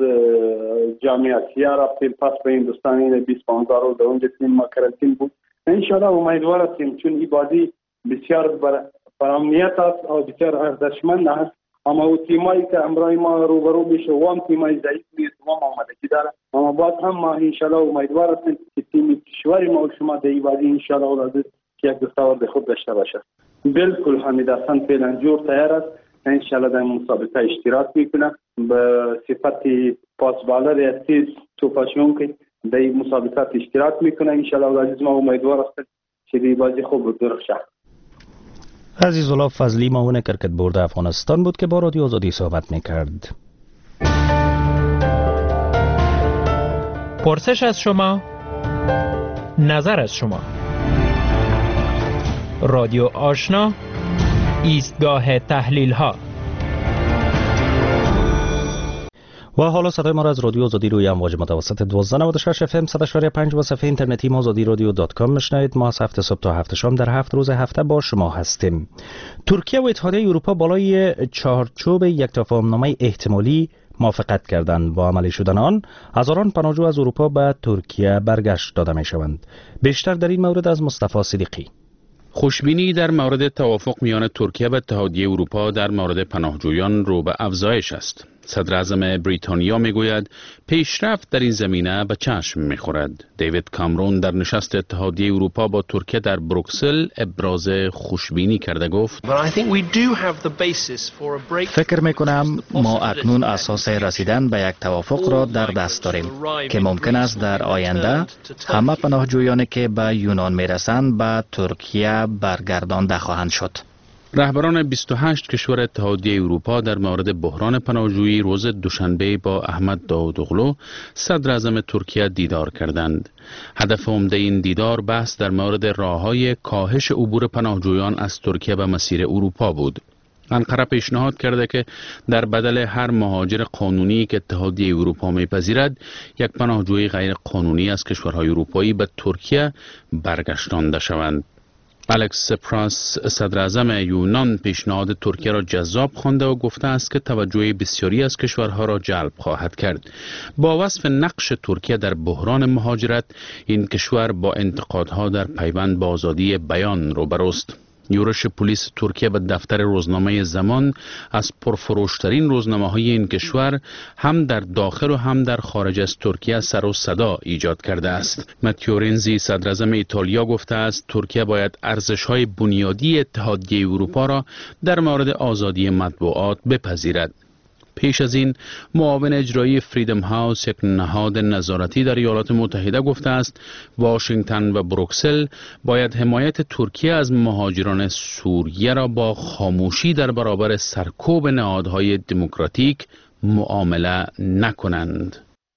جامعه اسیا رفتیم پس به هندوستان این بیست پانزده روز اونجا تیم ما کرنتین بود. انشاءالله امیدوار هستیم چون این بازی بسیار بر فرامنیت است و بسیار ارزشمند است، اما او تیمایی که امرای ما روبرو میشه و هم تیمای ضعیف نیست و هم آمدگی داره، اما باز هم ما انشاءالله امیدوار هستیم که تیم کشور ما و شما در این بازی انشاءالله اولاد که یک دستاورد خود داشته باشه. بالکل حمید حسن فعلا جور تیار است، انشاءالله در مسابقه اشتراک میکنه به صفت پاس بالر تیز توپاشون که در این مسابقه اشتراک میکنه. انشاءالله اولاد ما امیدوار هستیم که این بازی خوب درخشه. عزیزالله فضلی معاون کرکت بورد افغانستان بود که با رادیو آزادی صحبت میکرد. پرسش از شما، نظر از شما. رادیو آشنا، ایستگاه تحلیل ها. و حالا صدای ما را از رادیو آزادی روی امواج متوسط دوازده نود و شش اف ام صد و شش و پنج و صفحه اینترنتی ما آزادی رادیو دات کام میشنوید. ما از هفت صبح تا هفت شام در هفت روز هفته با شما هستیم. ترکیه و اتحادیه اروپا بالای چارچوب یک تفاهم‌نامه احتمالی موافقت کردند. با عملی شدن آن هزاران پناهجو از اروپا به ترکیه برگشت داده میشوند. بیشتر در این مورد از مصطفی صدیقی. خوشبینی در مورد توافق میان ترکیه و اتحادیه اروپا در مورد پناهجویان رو به افزایش است. صدر اعظم بریتانیا میگوید پیشرفت در این زمینه به چشم میخورد. دیوید کامرون در نشست اتحادیه اروپا با ترکیه در بروکسل ابراز خوشبینی کرده گفت فکر میکنم ما اکنون اساس رسیدن به یک توافق را در دست داریم که ممکن است در آینده همه پناهجویانی که به یونان میرسند به ترکیه برگردانده خواهند شد. رهبران بیست و هشت کشور اتحادیه اروپا در مورد بحران پناهجویی روز دوشنبه با احمد داوودوغلو صدر اعظم ترکیه دیدار کردند. هدف عمده این دیدار بحث در مورد راه‌های کاهش عبور پناهجویان از ترکیه به مسیر اروپا بود. انقره پیشنهاد کرده که در بدل هر مهاجر قانونی که اتحادیه اروپا میپذیرد، یک پناهجوی غیر قانونی از کشورهای اروپایی به ترکیه برگشتانده شوند. الکس سپراس صدر اعظم یونان پیشنهاد ترکیه را جذاب خوانده و گفته است که توجه بسیاری از کشورها را جلب خواهد کرد. با وصف نقش ترکیه در بحران مهاجرت، این کشور با انتقادها در پیوند با آزادی بیان روبروست. یورش پلیس ترکیه به دفتر روزنامه زمان از پرفروشترین روزنامه‌های این کشور هم در داخل و هم در خارج از ترکیه سر و صدا ایجاد کرده است. ماتیو رنزی صدر اعظم ایتالیا گفته است ترکیه باید ارزش‌های بنیادی اتحادیه اروپا را در مورد آزادی مطبوعات بپذیرد. پیش از این معاون اجرایی فریدم هاوس، یک نهاد نظارتی در ایالات متحده، گفته است واشنگتن و بروکسل باید حمایت ترکیه از مهاجران سوریه را با خاموشی در برابر سرکوب نهادهای دموکراتیک معامله نکنند.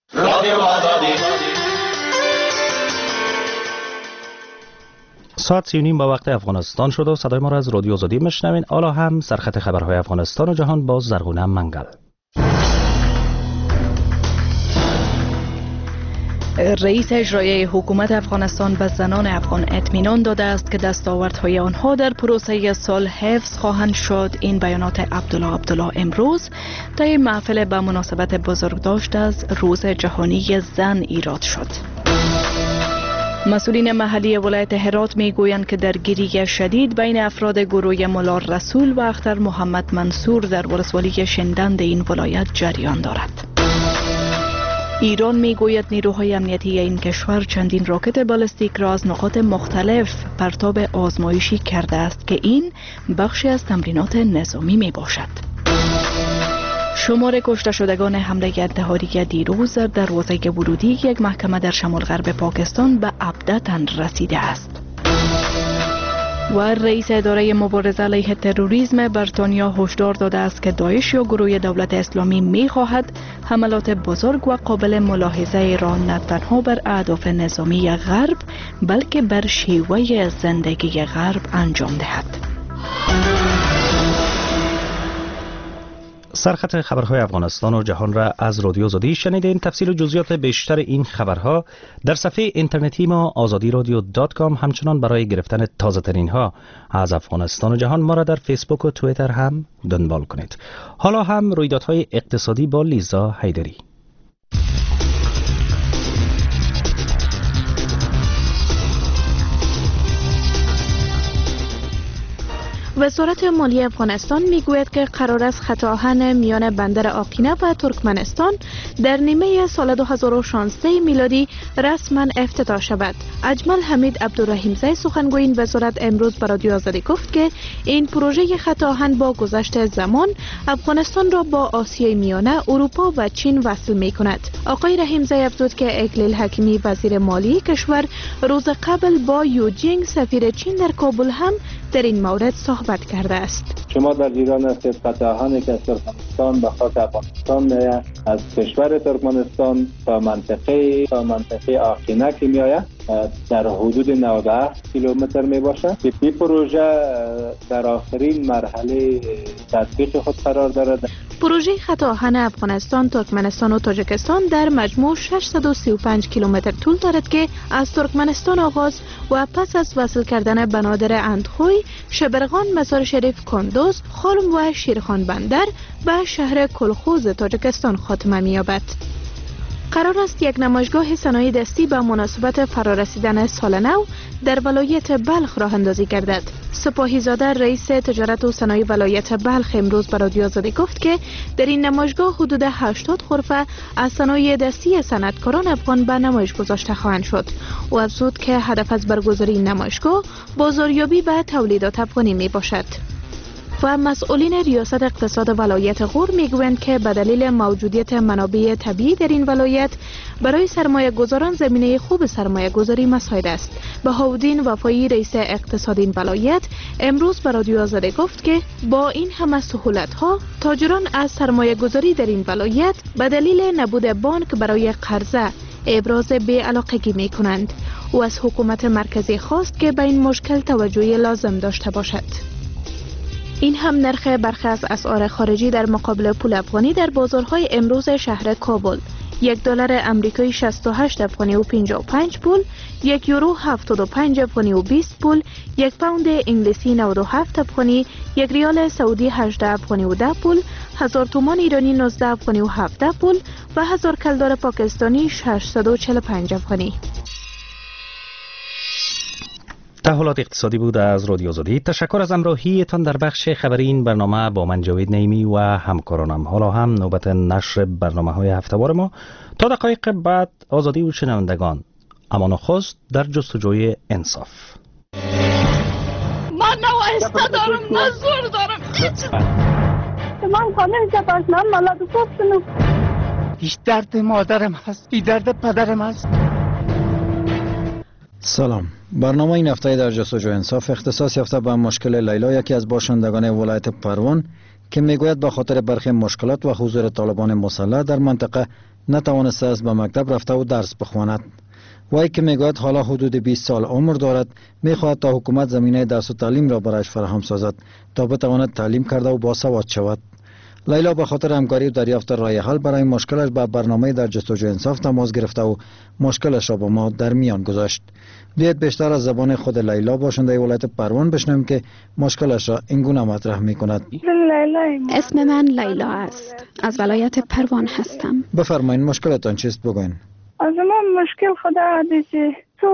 ساعت سی و نیم با وقت افغانستان شد و صدای ما را از رادیو آزادی میشنوین. حالا هم سرخط خبرهای افغانستان و جهان با زرغونه منگل. رئیس اجرایی حکومت افغانستان به زنان افغان اطمینان داده است که دستاوردهای آنها در پروسه سال حفظ خواهند شد. این بیانات عبدالله عبدالله امروز در محفل به مناسبت بزرگداشت از روز جهانی زن ایراد شد. مسئولین محلی ولایت هرات می گویند که درگیری شدید بین افراد گروه ملا رسول و اختر محمد منصور در ولسوالی شندند این ولایت جریان دارد. ایران می گوید نیروهای امنیتی این کشور چندین راکت بالستیک را از نقاط مختلف پرتاب آزمایشی کرده است که این بخشی از تمرینات نظامی می باشد. شمار کشته شدگان حمله اتحادیه دیروز در دروازه ورودی یک محکمه در شمال غرب پاکستان به ابدت رسیده است. و رئیس اداره مبارزه علیه تروریسم بریتانیا هشدار داده است که داعش یا گروه دولت اسلامی می خواهد حملات بزرگ و قابل ملاحظه را نه تنها بر اهداف نظامی غرب بلکه بر شیوه زندگی غرب انجام دهد. سرخط خبرهای افغانستان و جهان را از رادیو آزادی شنیدین. تفصیل و جزئیات بیشتر این خبرها در صفحه اینترنتی ما آزادی رادیو دات کام. همچنان برای گرفتن تازه ترین ها از افغانستان و جهان ما را در فیسبوک و توییتر هم دنبال کنید. حالا هم رویدادهای اقتصادی با لیزا حیدری. وزارت مالی افغانستان میگوید که قرار است خط آهن میان بندر آقینه و ترکمنستان در نیمه سال دو هزار و شانزده میلادی رسما افتتاح شود. اجمل حمید عبدالرحیمزی سخنگوی این وزارت امروز به رادیو آزادی گفت که این پروژه خط آهن با گذشت زمان افغانستان را با آسیای میانه، اروپا و چین وصل می کند. آقای رحیمزی افزود که اکلیل حکیمی وزیر مالی کشور روز قبل با یوجینگ سفیر چین در کابل هم در این مورد صحبت کرده است. شما در ایران هستید، خط آهنی که از ترکمنستان به خاک افغانستان میآید، از کشور ترکمنستان تا منطقه تا منطقه آقینه که میآید در حدود نود و هفت کیلومتر می باشد. این پروژه در آخرین مرحله تطبیق خود قرار دارد. پروژه خط آهن افغانستان، ترکمنستان و تاجیکستان در مجموع ششصد و سی و پنج کیلومتر طول دارد که از ترکمنستان آغاز و پس از وصل کردن بنادر اندخوی، شبرغان، مزار شریف، کندوز، خرم و شیرخان بندر به شهر کلخوز تاجیکستان خاتمه می‌یابد. قرار است یک نمایشگاه صنایع دستی به مناسبت فرارسیدن سال نو در ولایت بلخ راه اندازی گردد. سپاهی زاده رئیس تجارت و صنایع ولایت بلخ امروز به رادیو آزادی گفت که در این نمایشگاه حدود هشتاد غرفه از صنایع دستی صنعتکاران افغان به نمایش گذاشته خواهند شد. او افزود که هدف از برگزاری این نمایشگاه بازاریابی به تولیدات افغانی می باشد. و مسئولین ریاست اقتصاد ولایت غور میگویند که به دلیل موجودیت منابع طبیعی در این ولایت برای سرمایه گذاران زمینه خوب سرمایه گذاری مساعد است. بهاءالدین وفایی رئیس اقتصاد این ولایت امروز به رادیو آزادی گفت که با این همه سهولت ها تاجران از سرمایه گذاری در این ولایت به دلیل نبود بانک برای قرضه ابراز بی‌علاقگی می کنند و از حکومت مرکزی خواست که به این مشکل توجه لازم داشته باشد. این هم نرخ برخی از اسعار خارجی در مقابل پول افغانی در بازارهای امروز شهر کابل: یک دلار امریکایی شصت و هشت افغانی و پنجاه و پنج پول، یک یورو هفتاد و پنج افغانی و بیست پول، یک پوند انگلیسی نود و هفت افغانی، یک ریال سعودی هجده افغانی و ده پول، هزار تومان ایرانی نوزده افغانی و هفده پول و هزار کلدار پاکستانی ششصد و چهل و پنج افغانی. تحولات اقتصادی بود از رادیو آزادی. تشکر از همراهیتان در بخش خبری این برنامه با من جاوید نعیمی و همکارانم. حالا هم نوبت نشر برنامه های هفته‌وار ما. تا دقایق بعد آزادی و شنوندگان، اما نخست در جستجوی انصاف. من نه آهسته دارم نه زور دارم. من خانه جباز من ملاد گفتم. هیچ درد مادرم هست، این درد پدرم هست. سلام. برنامه این هفته در جستجوی انصاف اختصاص یافته به مشکل لیلا، یکی از باشندگان ولایت پروان، که میگوید به خاطر برخی مشکلات و حضور طالبان مسلح در منطقه نتوانسته است به مکتب رفته و درس بخواند. وی که میگوید حالا حدود بیست سال عمر دارد، میخواهد تا حکومت زمینه درس و تعلیم را برایش فراهم سازد تا بتواند تعلیم کرده و باسواد شود. لیلا به خاطر همکاری و دریافت راه حل برای مشکلش به برنامه در جستجوی انصاف تماس گرفته و مشکلش را با ما در میان گذاشت. بیایید بیشتر از زبان خود لیلا، باشنده ولایت پروان، بشنویم که مشکلش را اینگونه مطرح میکند. اسم من لیلا است. از ولایت پروان هستم. بفرمایید مشکلتان چیست بگوین. از من مشکل خدا عادیه.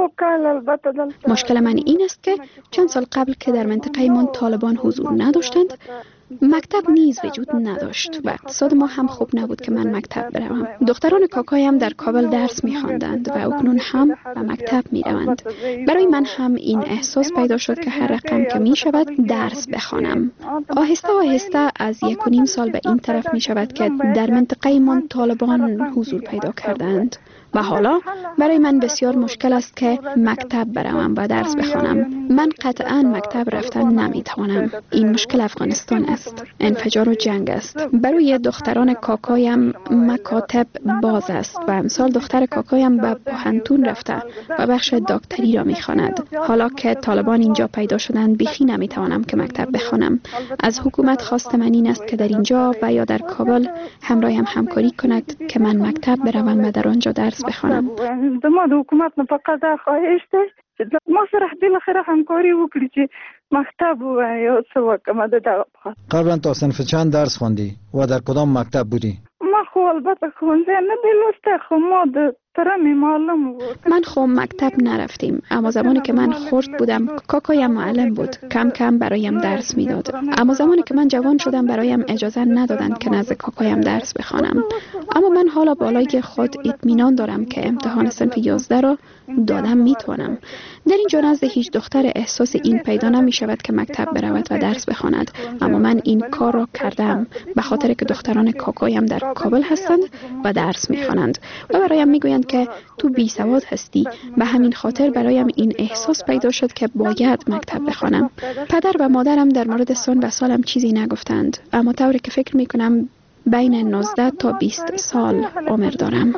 مشکل من این است که چند سال قبل که در منطقه من طالبان حضور نداشتند، مکتب نیز وجود نداشت و اقتصاد ما هم خوب نبود که من مکتب بروم. دختران کاکایم در کابل درس می‌خواندند و اکنون هم به مکتب می‌روند. برای من هم این احساس پیدا شد که هر رقم که می‌شود درس بخوانم. آهسته آهسته از یک و نیم سال به این طرف می‌شود که در منطقه من طالبان حضور پیدا کردند و حالا برای من بسیار مشکل است که مکتب بروم و درس بخوانم. من قطعا مکتب رفتن نمیتوانم. این مشکل افغانستان است. انفجار و جنگ است. برای دختران کاکایم مکاتب باز است و امسال دختر کاکایم به پوهنتون رفته و بخش دکتری را میخواند. حالا که طالبان اینجا پیدا شدند بیخی نمیتوانم که مکتب بخوانم. از حکومت خواست من این است که در اینجا و یا در کابل همراهم همکاری کند که من مکتب بروم و در آنجا درس بخوانم. دما د حکومت نه فقط خواهش ده چې ما سره بالاخره همکاری وکړي چې مکتب یا څه وکړم د دغه. قبلا تا صنف چند درس خواندی و در کدام مکتب بودی؟ ما خو البته ښوونځی نه دی لوستی، خو ما د ترمی معلم بود. من خو مکتب نرفتیم، اما زمانی که من خرد بودم کاکایم معلم بود، کم کم برایم درس میداد. اما زمانی که من جوان شدم برایم اجازه ندادند که نزد کاکایم درس بخوانم. اما من حالا بالای خود اطمینان دارم که امتحان صنف یازده را دادم میتوانم. در اینجا نزد هیچ دختر احساس این پیدا نمی شود که مکتب برود و درس بخواند، اما من این کار را کردم به خاطر که دختران کاکایم در کابل هستند و درس میخوانند و برایم میگویند که تو بی سواد هستی. به همین خاطر برایم این احساس پیدا شد که باید مکتب بخوانم. پدر و مادرم در مورد سن و سالم چیزی نگفتند، اما طوری که فکر میکنم بین نوزده تا بیست سال عمر دارم.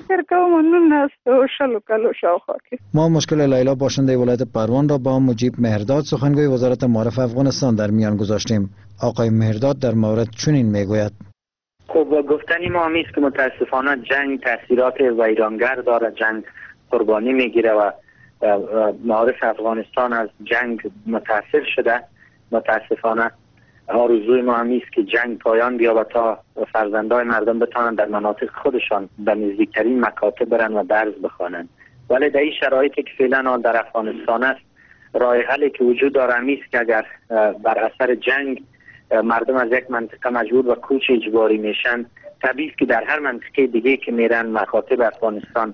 ما مشکل لیلا باشنده ولایت پروان را با مجیب مهرداد سخنگوی وزارت معارف افغانستان در میان گذاشتیم. آقای مهرداد در مورد چنین میگوید: خب گفتنی ما همیست که متاسفانه جنگ تاثیرات ویرانگر داره، جنگ قربانی میگیره و معارف افغانستان از جنگ متاثر شده. متاسفانه آرزوی ما همیست که جنگ پایان بیابد تا فرزندای مردم بتوانند در مناطق خودشان به نزدیکترین مکاتب برن و درس بخوانند. ولی در این شرایطی که فعلا در افغانستان است، راه حلی که وجود داره همیست که اگر بر اثر جنگ مردم از یک منطقه مجبور به کوچ اجباری میشن، طبیعی است که در هر منطقه دیگه که میرن مکاتب افغانستان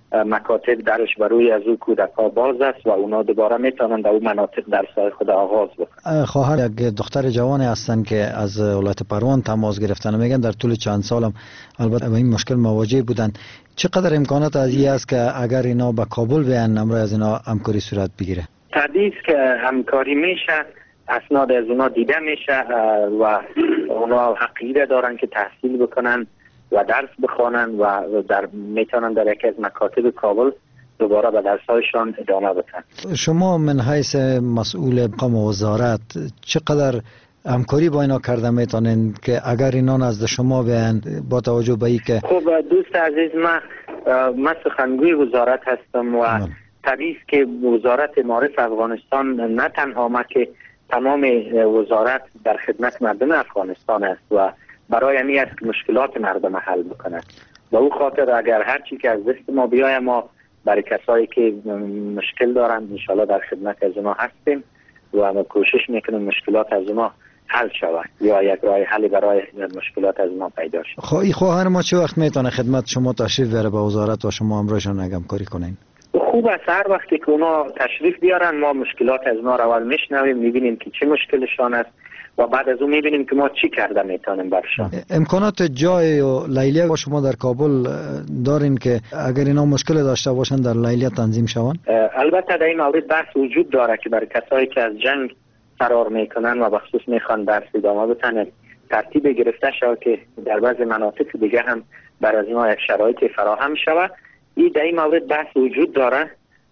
مکاتب درش بروی از او کودک ها باز است و اونا دوباره میتونن در اون مناطق درسای خود آغاز بکنن. خواهر یک دختر جوانی هستن که از ولایت پروان تماس گرفتن، میگن در طول چند سالم البته با این مشکل مواجه بودن. چقدر امکانات از این است که اگر اینا به کابل بیان امروز از اینا همکاری صورت بگیره؟ طبیعی است که همکاری میشه، اسناد از اونا دیده میشه و اونا حقیقت دارن که تحصیل بکنن و درس بخوانن و در میتونن در یکی از مکاتب کابل دوباره به درسایشان ادامه بدن. شما من حیث مسئول مقام وزارت چقدر همکاری با اینا کرده میتونین که اگر اینا نزد شما بیان با توجه به این که خب دوست عزیز، من من سخنگوی وزارت هستم و طبیعی است که وزارت معارف افغانستان نه تنها ما که تمام وزارت در خدمت مردم افغانستان است و برای همین است که مشکلات مردم حل بکنه. به او خاطر اگر هر چی که از دست ما بیاید ما برای کسایی که مشکل دارن انشالله در خدمت از اونا هستیم و ما کوشش میکنیم مشکلات از اونا حل شود یا یک راه حلی برای مشکلات از ما پیدا شود. خواهی خواهر ما چه وقت میتونه خدمت شما تشریف بیاره به وزارت و شما امروزشان همکاری کنین؟ خوب است هر وقتی که اونا تشریف بیارن ما مشکلات از اونا رو اول میشنویم، میبینیم که چه مشکلشان است و بعد از اون میبینیم که ما چی کرده میتونیم برشان. امکانات جای و لیلیه با شما در کابل دارین که اگر اینا مشکل داشته باشن در لیلیه تنظیم شون؟ البته در این مورد بحث وجود داره که برای کسایی که از جنگ فرار میکنن و بخصوص میخوان درس ادامه بدن ترتیب گرفته شود که در بعضی مناطق دیگه هم برای از اینا یک شرایط فراهم شود. این در این مورد بحث وجود داره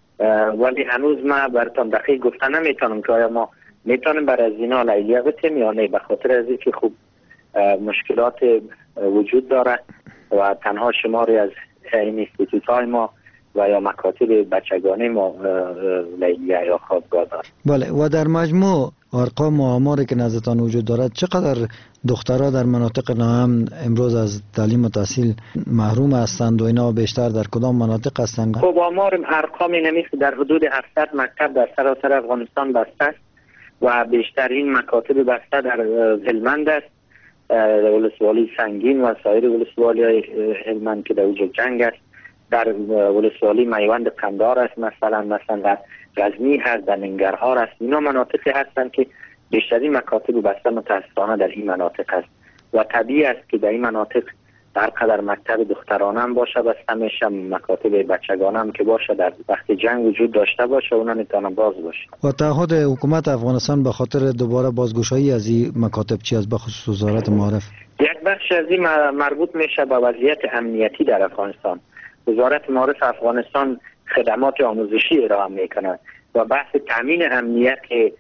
ولی هنوز ما براتون دقیق گفتن نمیتونم که آیا ما میتونیم برای از اینا لیلیه بتیم یا نه، به خاطر از اینکه خوب مشکلات وجود داره و تنها شماری از این اینستیتوت های ما و یا مکاتب بچگانه ما لیلیه یا خوابگاه داره. بله، و در مجموع ارقام و آماری که نزدتان وجود دارد چقدر دخترها در مناطق ناامن امروز از تعلیم و تحصیل محروم هستند و اینا بیشتر در کدام مناطق هستند؟ خب آمار ارقامی نمیشه، در حدود هفتصد مکتب در سراسر افغانستان بسته است و بیشترین مکاتب بسته در هلمند است، ولسوالی سنگین و سایر ولسوالی های هلمند که در وجود جنگ است، در ولسوالی میوند قندار است، مثلا مثلا در غزنی هست، در ننگرهار است. اینا مناطقی هستند که بیشترین مکاتب بسته متاسفانه در این مناطق است و طبیعی است که در این مناطق در قدر مکتب دخترانه هم باشه بسته میشه، مکاتب بچگانه هم که باشه در وقت جنگ وجود داشته باشه اونا میتونن باز باشه. و تعهد حکومت افغانستان به خاطر دوباره بازگشایی از این مکاتب چی است؟ بخصوص وزارت معارف یک بخش از این مربوط میشه به وضعیت امنیتی در افغانستان. وزارت معارف افغانستان خدمات آموزشی ارائه میکنه و بحث تامین امنیت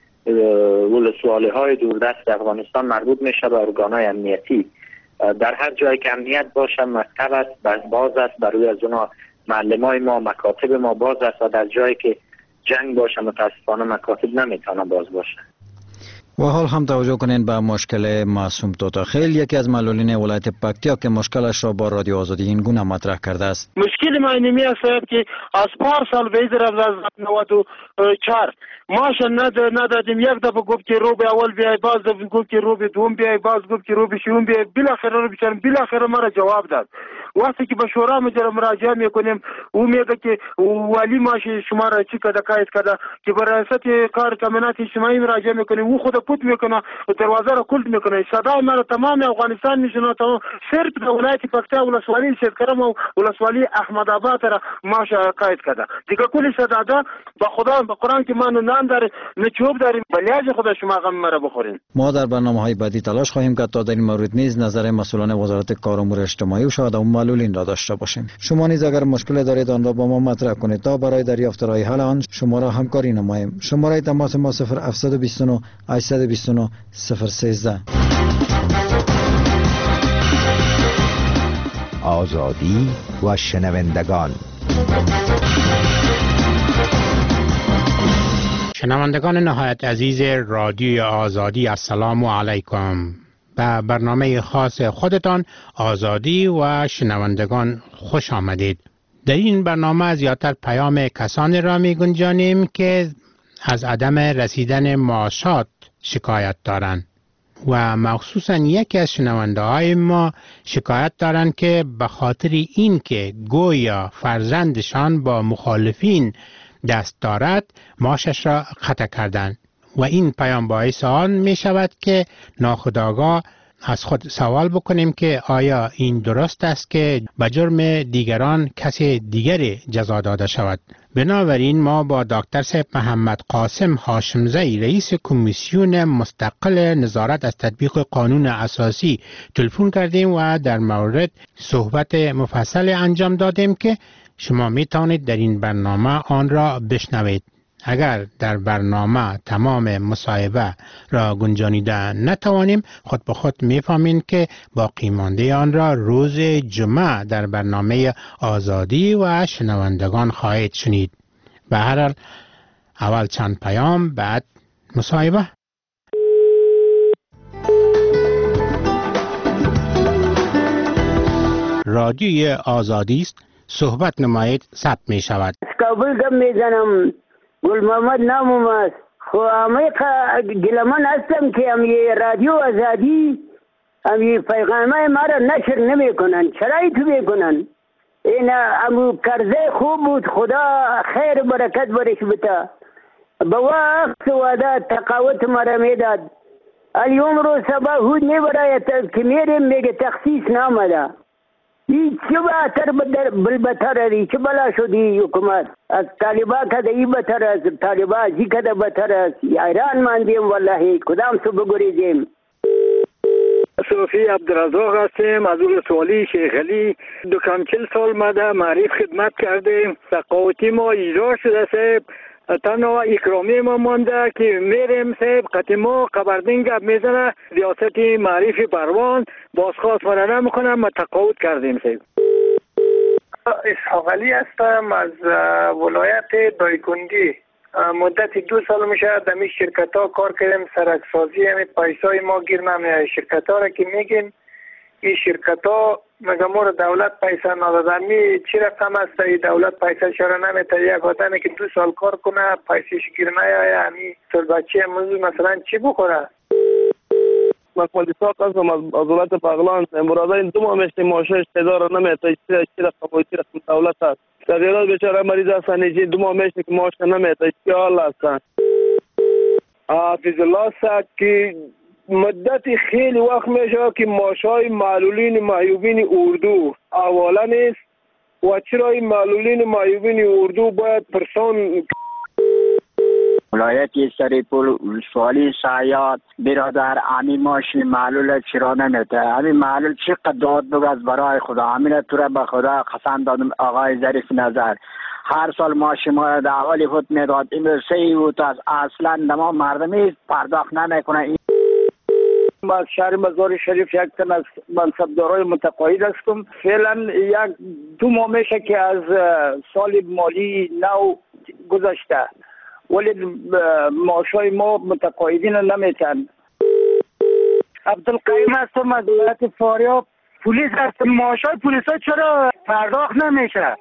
ولسوالی های دوردست افغانستان مربوط میشه به ارگانهای امنیتی. در هر جایی که امنیت باشه مکتب است باز است، برای از اونا معلمای ما مکاتب ما باز است و در جایی که جنگ باشه متاسفانه مکاتب نمیتونه باز باشه. و حال هم توجه کنین به مشکل معصوم توتاخیل، یکی از مسئولین ولایت پکتیا که مشکلش را با رادیو آزادی این گونه مطرح کرده است. مشکل ما اینمی است که از پارسال به از نود و چهار ماش ندادیم، یک دفعه گفت که رو به اول بیای، باز دفعه گفت که رو به دوم بیای، باز گفت که رو به شوم بیای، بالاخره رو بیچارم بالاخره ما را جواب داد. وقتی که به شورا مراجعه میکنیم او میگه که ولی ماش شما را چی کده قید کرده که به ریاست کار تامینات اجتماعی مراجعه میکنیم او خود پوت میکنه و دروازه را کلد میکنه. صدای ما را تمام افغانستان میشنوه، تمام صرف در ولایت پکتیا ولسوالی شکرم و ولسوالی احمد آباد را ماش قید کرده. دیگه کلی صدا به خدا به قرآن که من نان داره نه چوب داریم، بلیاج خدا شما غم مرا بخورین. ما در برنامه‌های بعدی تلاش خواهیم کرد تا در این مورد نیز نظر مسئولان وزارت کار و امور اجتماعی و شاید هم معلولین را داشته باشیم. شما نیز اگر مشکل دارید آن را با ما مطرح کنید تا برای دریافت راه حل آن شما را همکاری نماییم. شماره تماس ما صفر هفت دو نه هشت دو نه صفر یک سه. آزادی و شنوندگان. شنوندگان نهایت عزیز رادیوی آزادی، السلام علیکم. به برنامه خاص خودتان آزادی و شنوندگان خوش آمدید. در این برنامه زیادتر پیام کسانی را می گنجانیم که از عدم رسیدن معاشات شکایت دارند و مخصوصا یکی از شنونده های ما شکایت دارند که به خاطر این که گویا فرزندشان با مخالفین دست دارد معاشش را قطع کردند و این پیام باعث آن می شود که ناخودآگاه از خود سوال بکنیم که آیا این درست است که به جرم دیگران کسی دیگری جزا داده شود. بنابراین ما با دکتر صاحب محمد قاسم هاشمزی رئیس کمیسیون مستقل نظارت از تطبیق قانون اساسی تلفن کردیم و در مورد صحبت مفصل انجام دادیم که شما می توانید در این برنامه آن را بشنوید. اگر در برنامه تمام مصاحبه را گنجانیده نتوانیم، خود به خود می‌فهمید که باقی مانده آن را روز جمعه در برنامه آزادی و شنوندگان خواهید شنید. به هر حال اول چند پیام بعد مصاحبه. رادیوی آزادی است، صحبت نمایید ثبت می شود. کابل دم میزنم، گل محمد نامم است. خو امیقا گلمان هستم که امی رادیو آزادی امی پیغامه ما را نشر نمی کنن. چرایی تو میکنن؟ این امو کرزه خوب بود، خدا خیر برکت برش بتا. با وقت وعده تقاوت ما را میداد. اليوم رو سبا هود میبراید که میریم میگه تخصیص نامده. این چه بهتر بلبتر است؟ چه بلا شدی حکومت؟ از طالبا کده ای بتر است، طالبا ازی کده بتر است. ایران ماندیم والله، کدام سو بگریزیم؟ صوفی عبدالرزاق هستیم از اول سوالی شیخ علی. دو کم چل سال مده معریف خدمت کردیم. تقاوتی ما ایجاد شده سیب، تنها اکرامی ما مانده که میریم سیب قطع ما قبردین گب میزنه ریاست معریف پروان بازخواست منه نمیکنم. ما تقاوت کردیم سیب. اسحاق علی هستم از ولایت دایکنډي. مدت دو سال میشه در این شرکت ها کار کردیم. سرکسازی همین پیسای ما گیر نمیاد. شرکت ها را که میگین این شرکت ها مگه ما را دولت پیسه نداده. می چی رقم است این دولت پیسه شاره نمیده؟ یک آدمی که دو سال کار کنه پیسهش گیر نیایه. یعنی سال بچه موضوع مثلا چی بخوره؟ مکمل ساق هستم از ولایت بغلان. امروزه این دو ماه میشه ماشش تدار نمیده. چی رقم و چی رقم دولت هست. تغییرات بیچاره مریض هستن. این دو ماه میشه که ماش نمیده. چی حال هستن؟ حافظ الله ساک که مدت خیلی وقت میشه که ماشای معلولین معیوبین اردو اولا نیست و چرا این معلولین معیوبین اردو باید پرسان ولایت سریپور سوالی شایعات برادر امی ماشین معلول چرا نمیده؟ همین معلول چقدر داد بگذار برای خدا. همین تو را به خدا قسم دادم آقای ظریف نظر هر سال ماشین ما در حال خود میداد. این سه بود از اصلا ما مردمی پرداخت نمیکنه. از شهر مزار شریف یک تن از منصبدارای متقاعد هستم. فعلا یک دو ماه میشه که از سال مالی نو گذشته ولی معاشای ما متقاعدین نمیتن. عبدالقیم هستم از ولایت فاریاب. پلیس هستم. معاشای پلیس ها چرا پرداخت نمیشه؟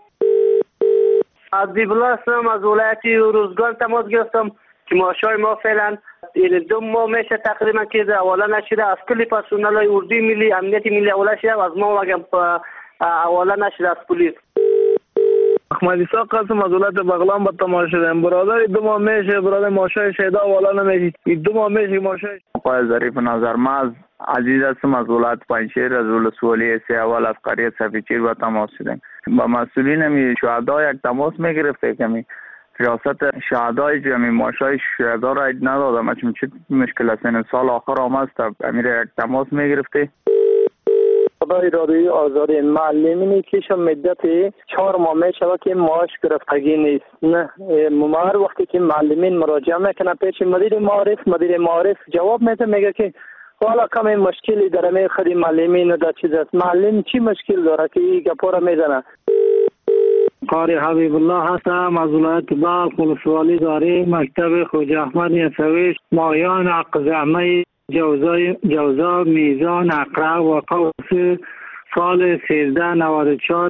عبدالله الله هستم از ولایت روزگان تماس گرفتم که معاشای ما فعلا دو ماه میشه تقریبا که حواله نشده. از کلی پرسنل اردوی ملی امنیت ملی حواله شده، از ما وگم حواله نشده از پلیس. احمد عیسی قاسم از ولایت بغلان به تماس شدم. برادر دو ماه میشه برادر ماشای شهدا حواله نمیشه. دو ماه میشه ماشای آقای ظریف نظر ما از عزیز هستم از ولایت پنجشیر از ولسوالی سه اول از قریه سفیچیر به تماس شدیم. با مسئولین می شهدا یک تماس میگرفته که می ریاست شهدای جمعی ماشای شهدا را ندادم. چون چه مشکل است؟ این سال آخر آمد امیر یک تماس میگرفته. خدای رادیوی آزادی معلمینی که شما مدت چهار ماه میشه که معاش گرفتگی نیست. نه هر وقتی که معلمین مراجعه میکنن پیش مدیر معارف، مدیر معارف جواب میده میگه که حالا کمی مشکلی داره می خرید معلمین در چیز است. معلم چی مشکل داره که این گپا را میزنه؟ قاری حبیب الله هستم از ولایت بلخ ولسوالی داری مکتب خواجه احمد یسوی مایان عقزعمه جوزا جوزا میزان اقرا و قوس سال سیزده نود و چهار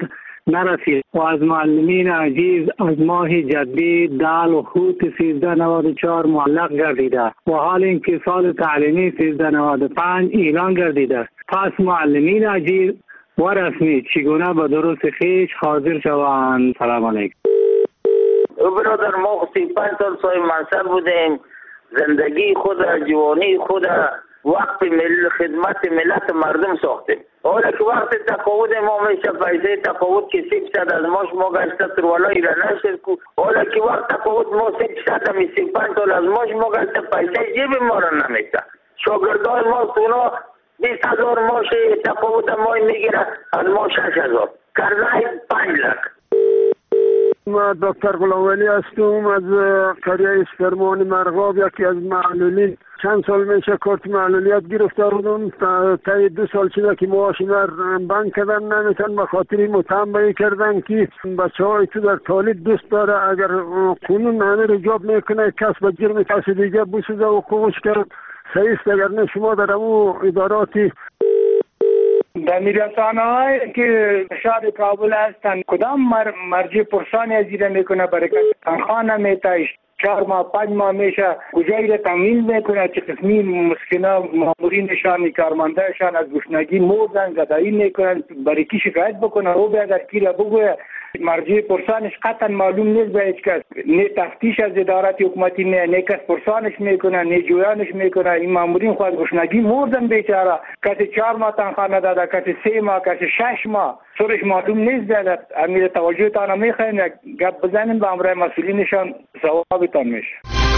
نرسید و از معلمین عزیز از ماه جدی دال و خوت سیزده نود و چهار معلق گردیده و حال اینکه سال تعلیمی سیزده نود و پنج اعلان گردیده است. پس معلمین عزیز و رسمی چگونه به درست خیش حاضر شوند؟ سلام علیکم. برادر ما سی پنج سال صاحب منصب بودیم، زندگی خود جوانی خود وقت مل خدمت ملت مردم ساختیم. حالا که وقت تقاعد ما میشه پیسه تقاعد که سیصد از ماش ما گشته سروالایی را نشد کو. حالا که وقت تقاعد ما سیصد همی سی پنج سال از ماش ما گشته پیسه جیب ما را نمیشه. شاگردای ما سونا بیست هزار ماش تقاعد ما میگیره، از ما شش هزار کرنه پنج لک. ما دکتر غلامولی هستم از قریه اسپرمان مرغاب، یکی از معلولین. چند سال میشه کارت معلولیت گرفته بودم، تا دو سال شده که معاش ما بند کردن، نمیتون به خاطر متهم کردن که بچه های تو در طالب دوست داره، اگر قانون همه رو جاب میکنه کس به جرم کس دیگه بسوزه و حقوقش کرد سیست. اگر نه شما در امو اداراتی در میرسانه هایی که شهر کابل هستند کدام مر... مرجع پرسانی از ایره میکنه؟ برای که تنخواه نمیتایش چهار ماه پنج ماه میشه کجایی را تمویل میکنه؟ چه قسمی مسکنا مامورینشان کارمندهشان از گشنگی مردن گدایی میکنن، برای کی شکایت بکنه؟ او باید در کی را بگویه. مرجع پرسانش قطعا معلوم نیست به هیچ کس، نه تفتیش از ادارات حکومتی نه نه کس پرسانش میکنه نه جویانش میکنه. این مامورین خود گشنگی مردن بیچاره، کسی چهار ماه تنخواه نداده، کسی سه ماه، کسی شش ماه، سرش معلوم نیست. داده امیر توجه تانا میخواین یک گپ بزنین با امرای مسئولینشان ثوابتان میشه.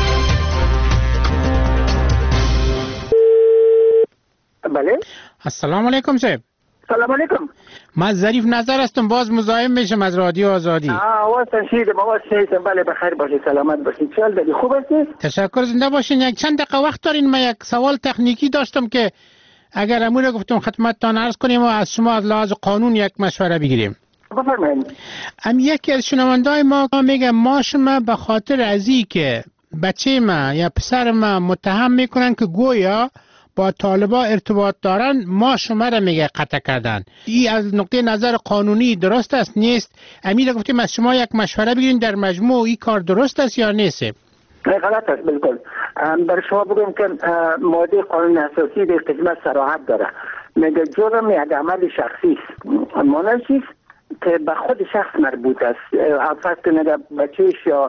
بله السلام علیکم صاحب. سلام علیکم. من ظریف نظر هستم، باز مزاحم میشم از رادیو آزادی. آه آواز تنشیدم، آواز شنیدم. بله بخیر باشید، سلامت باشید. چال دلی خوب هستید؟ تشکر، زنده باشین. یک چند دقیقه وقت دارین؟ من یک سوال تکنیکی داشتم که اگر امور گفتم خدمتتان عرض کنیم و از شما از لحاظ قانون یک مشوره بگیریم. بفرمایید. ام یکی از شنوندای ما میگه ماش ما به خاطر ازی که بچه ما یا پسر ما متهم میکنن که گویا با طالبا ارتباط دارن، ما شما را میگه قطع کردن. این از نقطه نظر قانونی درست است نیست؟ امیر گفتیم از شما یک مشوره بگیریم در مجموع این کار درست است یا نیست؟ نه غلط است بالکل. برای شما بگم که ماده قانون اساسی در قسمت صراحت داره، میگه جرم یک عمل شخصی است، مانشی که به خود شخص مربوط است. فرض کنید بچهش یا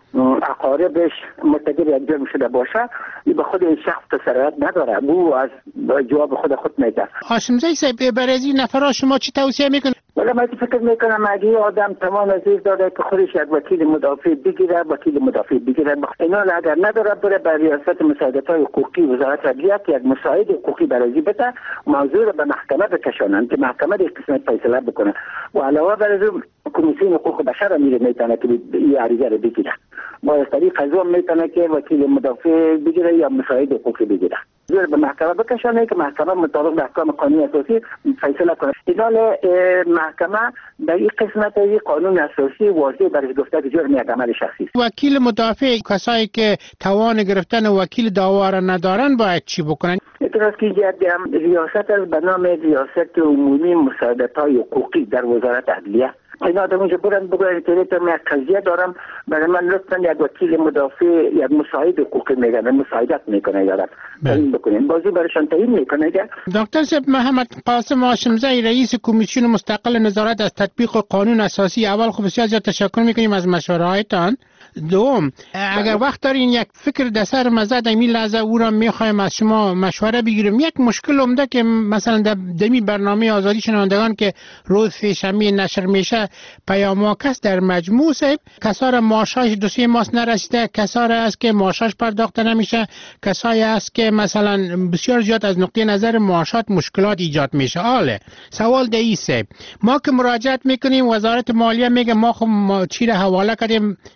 اقاربش مرتکب یک جرم شده باشه، این به خود این شخص تسریعت نداره، او از جواب خود خود میده. هاشمزاده صاحب برای این نفرها شما چی توصیه میکنید؟ ولی من فکر میکنم اگه آدم تمام عزیز داره که خودش یک وکیل مدافع بگیره، وکیل مدافع بگیره. اینا اگر نداره بره به ریاست مساعدت‌های حقوقی وزارت عدلیه که یک مساعد حقوقی برای بده، موضوع رو به محکمه بکشونن که محکمه در قسمت فیصله بکنه و علاوه بر این کمیسیون حقوق بشر میره میتونه که این عریضه رو بگیره. با از طریق از اون میتونه که وکیل مدافع بگیره یا مساعد حقوقی بگیره. زیر به محکمه بکشانه که محکمه مطابق به احکام قانونی اساسی فیصله کنه. اینا محکمه در این قسمت این قانون اساسی واضح برای گفته که جرم یک عمل شخصی است. وکیل مدافع کسایی که توان گرفتن وکیل دعوا را ندارن باید چی بکنن؟ اعتراض که یک ریاست از به نام ریاست عمومی مساعدت‌های حقوقی در وزارت عدلیه، اینا آدم اینجا برن بگوید که من یک قضیه دارم، برای من لطفا یک وکیل مدافع یک مساعد حقوقی میگن، مساعدت میکنه یادم این بکنین، بازی برایشان تعیین میکنه. دکتر صاحب محمد قاسم هاشمزاده رئیس کمیسیون مستقل نظارت از تطبیق قانون اساسی، اول خب بسیار زیاد تشکر میکنیم از مشوره‌هایتان. دوم اگر وقت دارین یک فکر در سر مزد این لحظه او را میخوایم از شما مشوره بگیریم. یک مشکل عمده که مثلا در دمی برنامه آزادی شنوندگان که روز فیشمی نشر میشه پیام‌آکس در مجموع صاحب، کسا را معاشش دو سه ماه نرسیده، کسا را است که معاشش پرداخته نمیشه، کسایی است که مثلا بسیار زیاد از نقطه نظر معاشات مشکلات ایجاد میشه. حاله سوال در این صاحب، ما که مراجعت میکنیم وزارت مالیه میگه ما خب چی را حواله کردیم به ما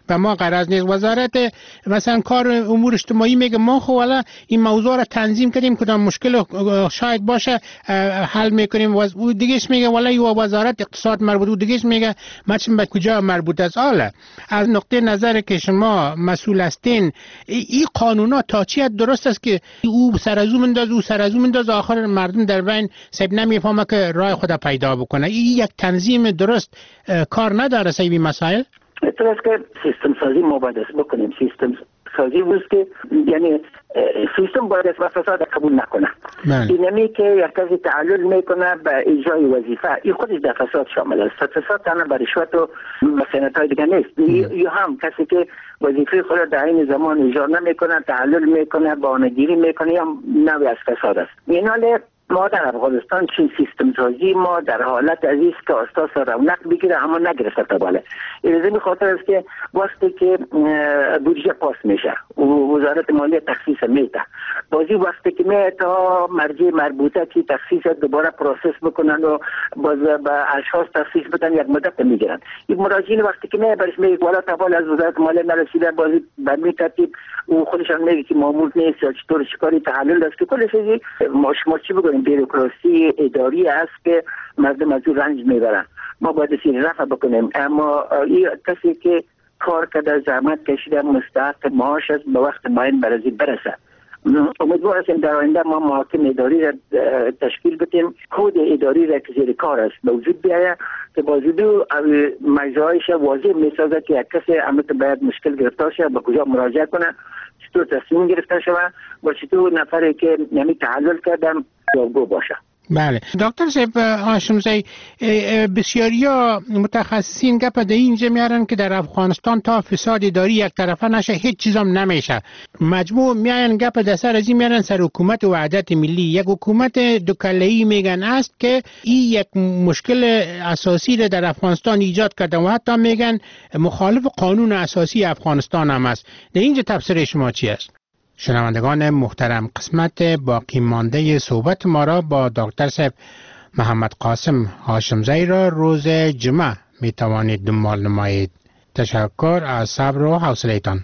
غرض نیست. وزارت مثلا کار امور اجتماعی میگه ما خب والا این موضوع را تنظیم کردیم، کدام مشکل شاید باشه حل میکنیم. و او دیگهش میگه والا این وزارت اقتصاد مربوط، او دیگهش میگه مثلا به کجا مربوط است. حالا از نقطه نظر که شما مسئول هستین، این قانونا تا چی درست است که او سر از او منداز او سر از او منداز، آخر مردم در بین سب نمیفهمه که راه خود پیدا بکنه. این یک تنظیم درست کار نداره سیبی مسائل. درست که سیستم سازی ما باید بکنیم. سیستم سازی بود که یعنی سیستم باید و فساد قبول نکنه. اینمی که یک کسی تعلل میکنه به اجرای وظیفه، این خودش در فساد شامل است. فساد تنها به رشوت و مسئله‌های دیگه نیست. یا هم کسی که وظیفه خود در این زمان اجرا نمیکنه، تعلل میکنه، بهانه‌گیری میکنه، یا نوعی از فساد است. این حال ما در افغانستان چین سیستم سازی ما در حالت عزیز که اساس رونق بگیره اما نگرفته تا بالا. این خاطر است که وقتی که بودجه پاس میشه و وزارت مالیه تخصیص میده، بازی وقتی که میاد تا مرجع مربوطه که تخصیص دوباره پروسس بکنن و باز به اشخاص تخصیص بدن، یک مدت میگیرن. این مراجعین وقتی که میاد برش میگه والا تا بالا از وزارت مالیه نرسیده، بازی به می ترتیب او خودشان میگه که مامور نیست یا چطور چیکاری تحلیل است که کلش ما شما چی بگویم بیروکراسی اداری است که مردم از او رنج میبرن. ما باید این رفع بکنیم. اما این کسی که کار کرده، زحمت کشیده، مستحق معاش است، به وقت معین برازی برسه. امیدوار هستیم در آینده ما محاکم اداری را تشکیل بدیم، کد اداری را که زیر کار است به وجود بیاید که بازدو مجرایش واضح میسازه که یک کسی امت باید مشکل گرفتار شه به کجا مراجعه کنه، چطور تصمیم گرفته شود و چطور نفری که نمی تحلل کردن جوابگو باشه. بله دکتر صاحب هاشمزی، بسیاریا متخصصین گپ در اینجا میارن که در افغانستان تا فساد اداری یک طرفه نشه هیچ چیزام نمیشه. مجموع میان گپ در سر از این میارن سر حکومت وحدت ملی. یک حکومت دو کله‌ای میگن است که این یک مشکل اساسی را در افغانستان ایجاد کرده و حتی میگن مخالف قانون اساسی افغانستان هم است. در اینجا تفسیر شما چی است؟ شنوندگان محترم، قسمت باقی مانده صحبت ما را با دکتر صاحب محمد قاسم هاشمزی را روز جمعه می توانید دنبال نمایید. تشکر از صبر و حوصله‌تان.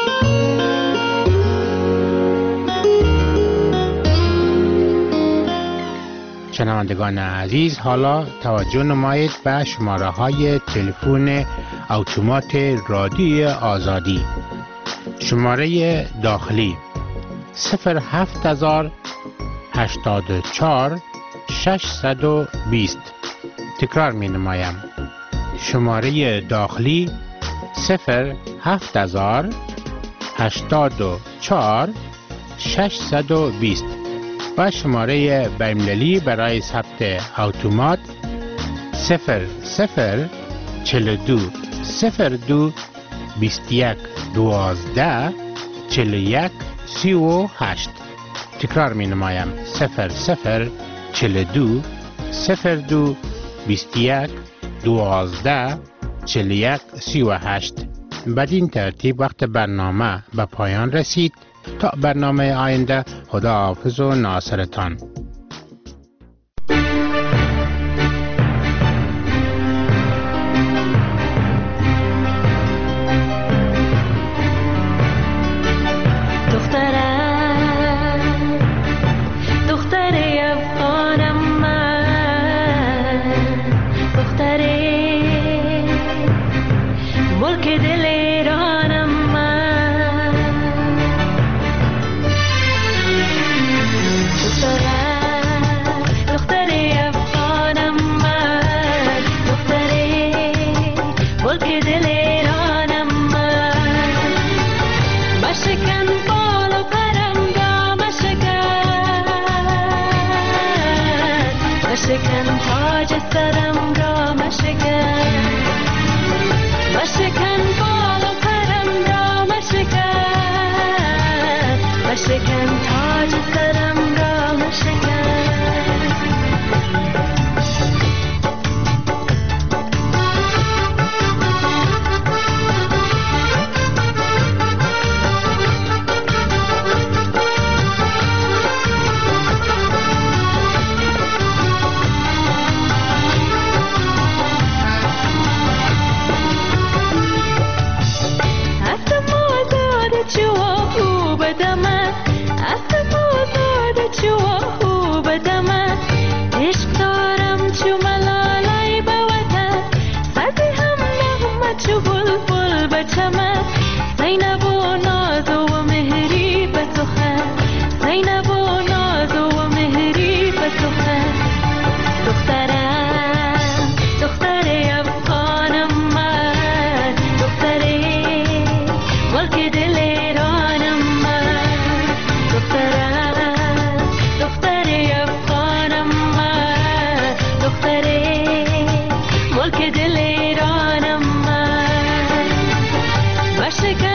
شنوندگان عزیز، حالا توجه نمایید به شماره های تلفن اتومات رادیوی آزادی. شماره داخلی صفر هفت هزار هشتاد و چهار ششصد و بیست. تکرار می نمایم. شماره داخلی صفر هفت هزار هشتاد و چهار ششصد و بیست و شماره بین‌المللی برای ثبت اتومات صفر صفر چهل و دو صفر دو بیست و یک دوازده چهل و یک سی و هشت. تکرار می نمایم. صفر صفر چهل و دو صفر دو بیست و یک دوازده چهل و یک سی و هشت. بدین ترتیب وقت برنامه به پایان رسید. تا برنامه آینده، خدا حافظ و ناصرتان. Dukhtara پرچمت زینب و ناز و مهری به تو خند زینب و ناز و مهری به تو خند دخترم دختر افغانم من دختر ملک دل ایرانم من دخترم دختر افغانم من دختر ملک دل ایرانم من بشکن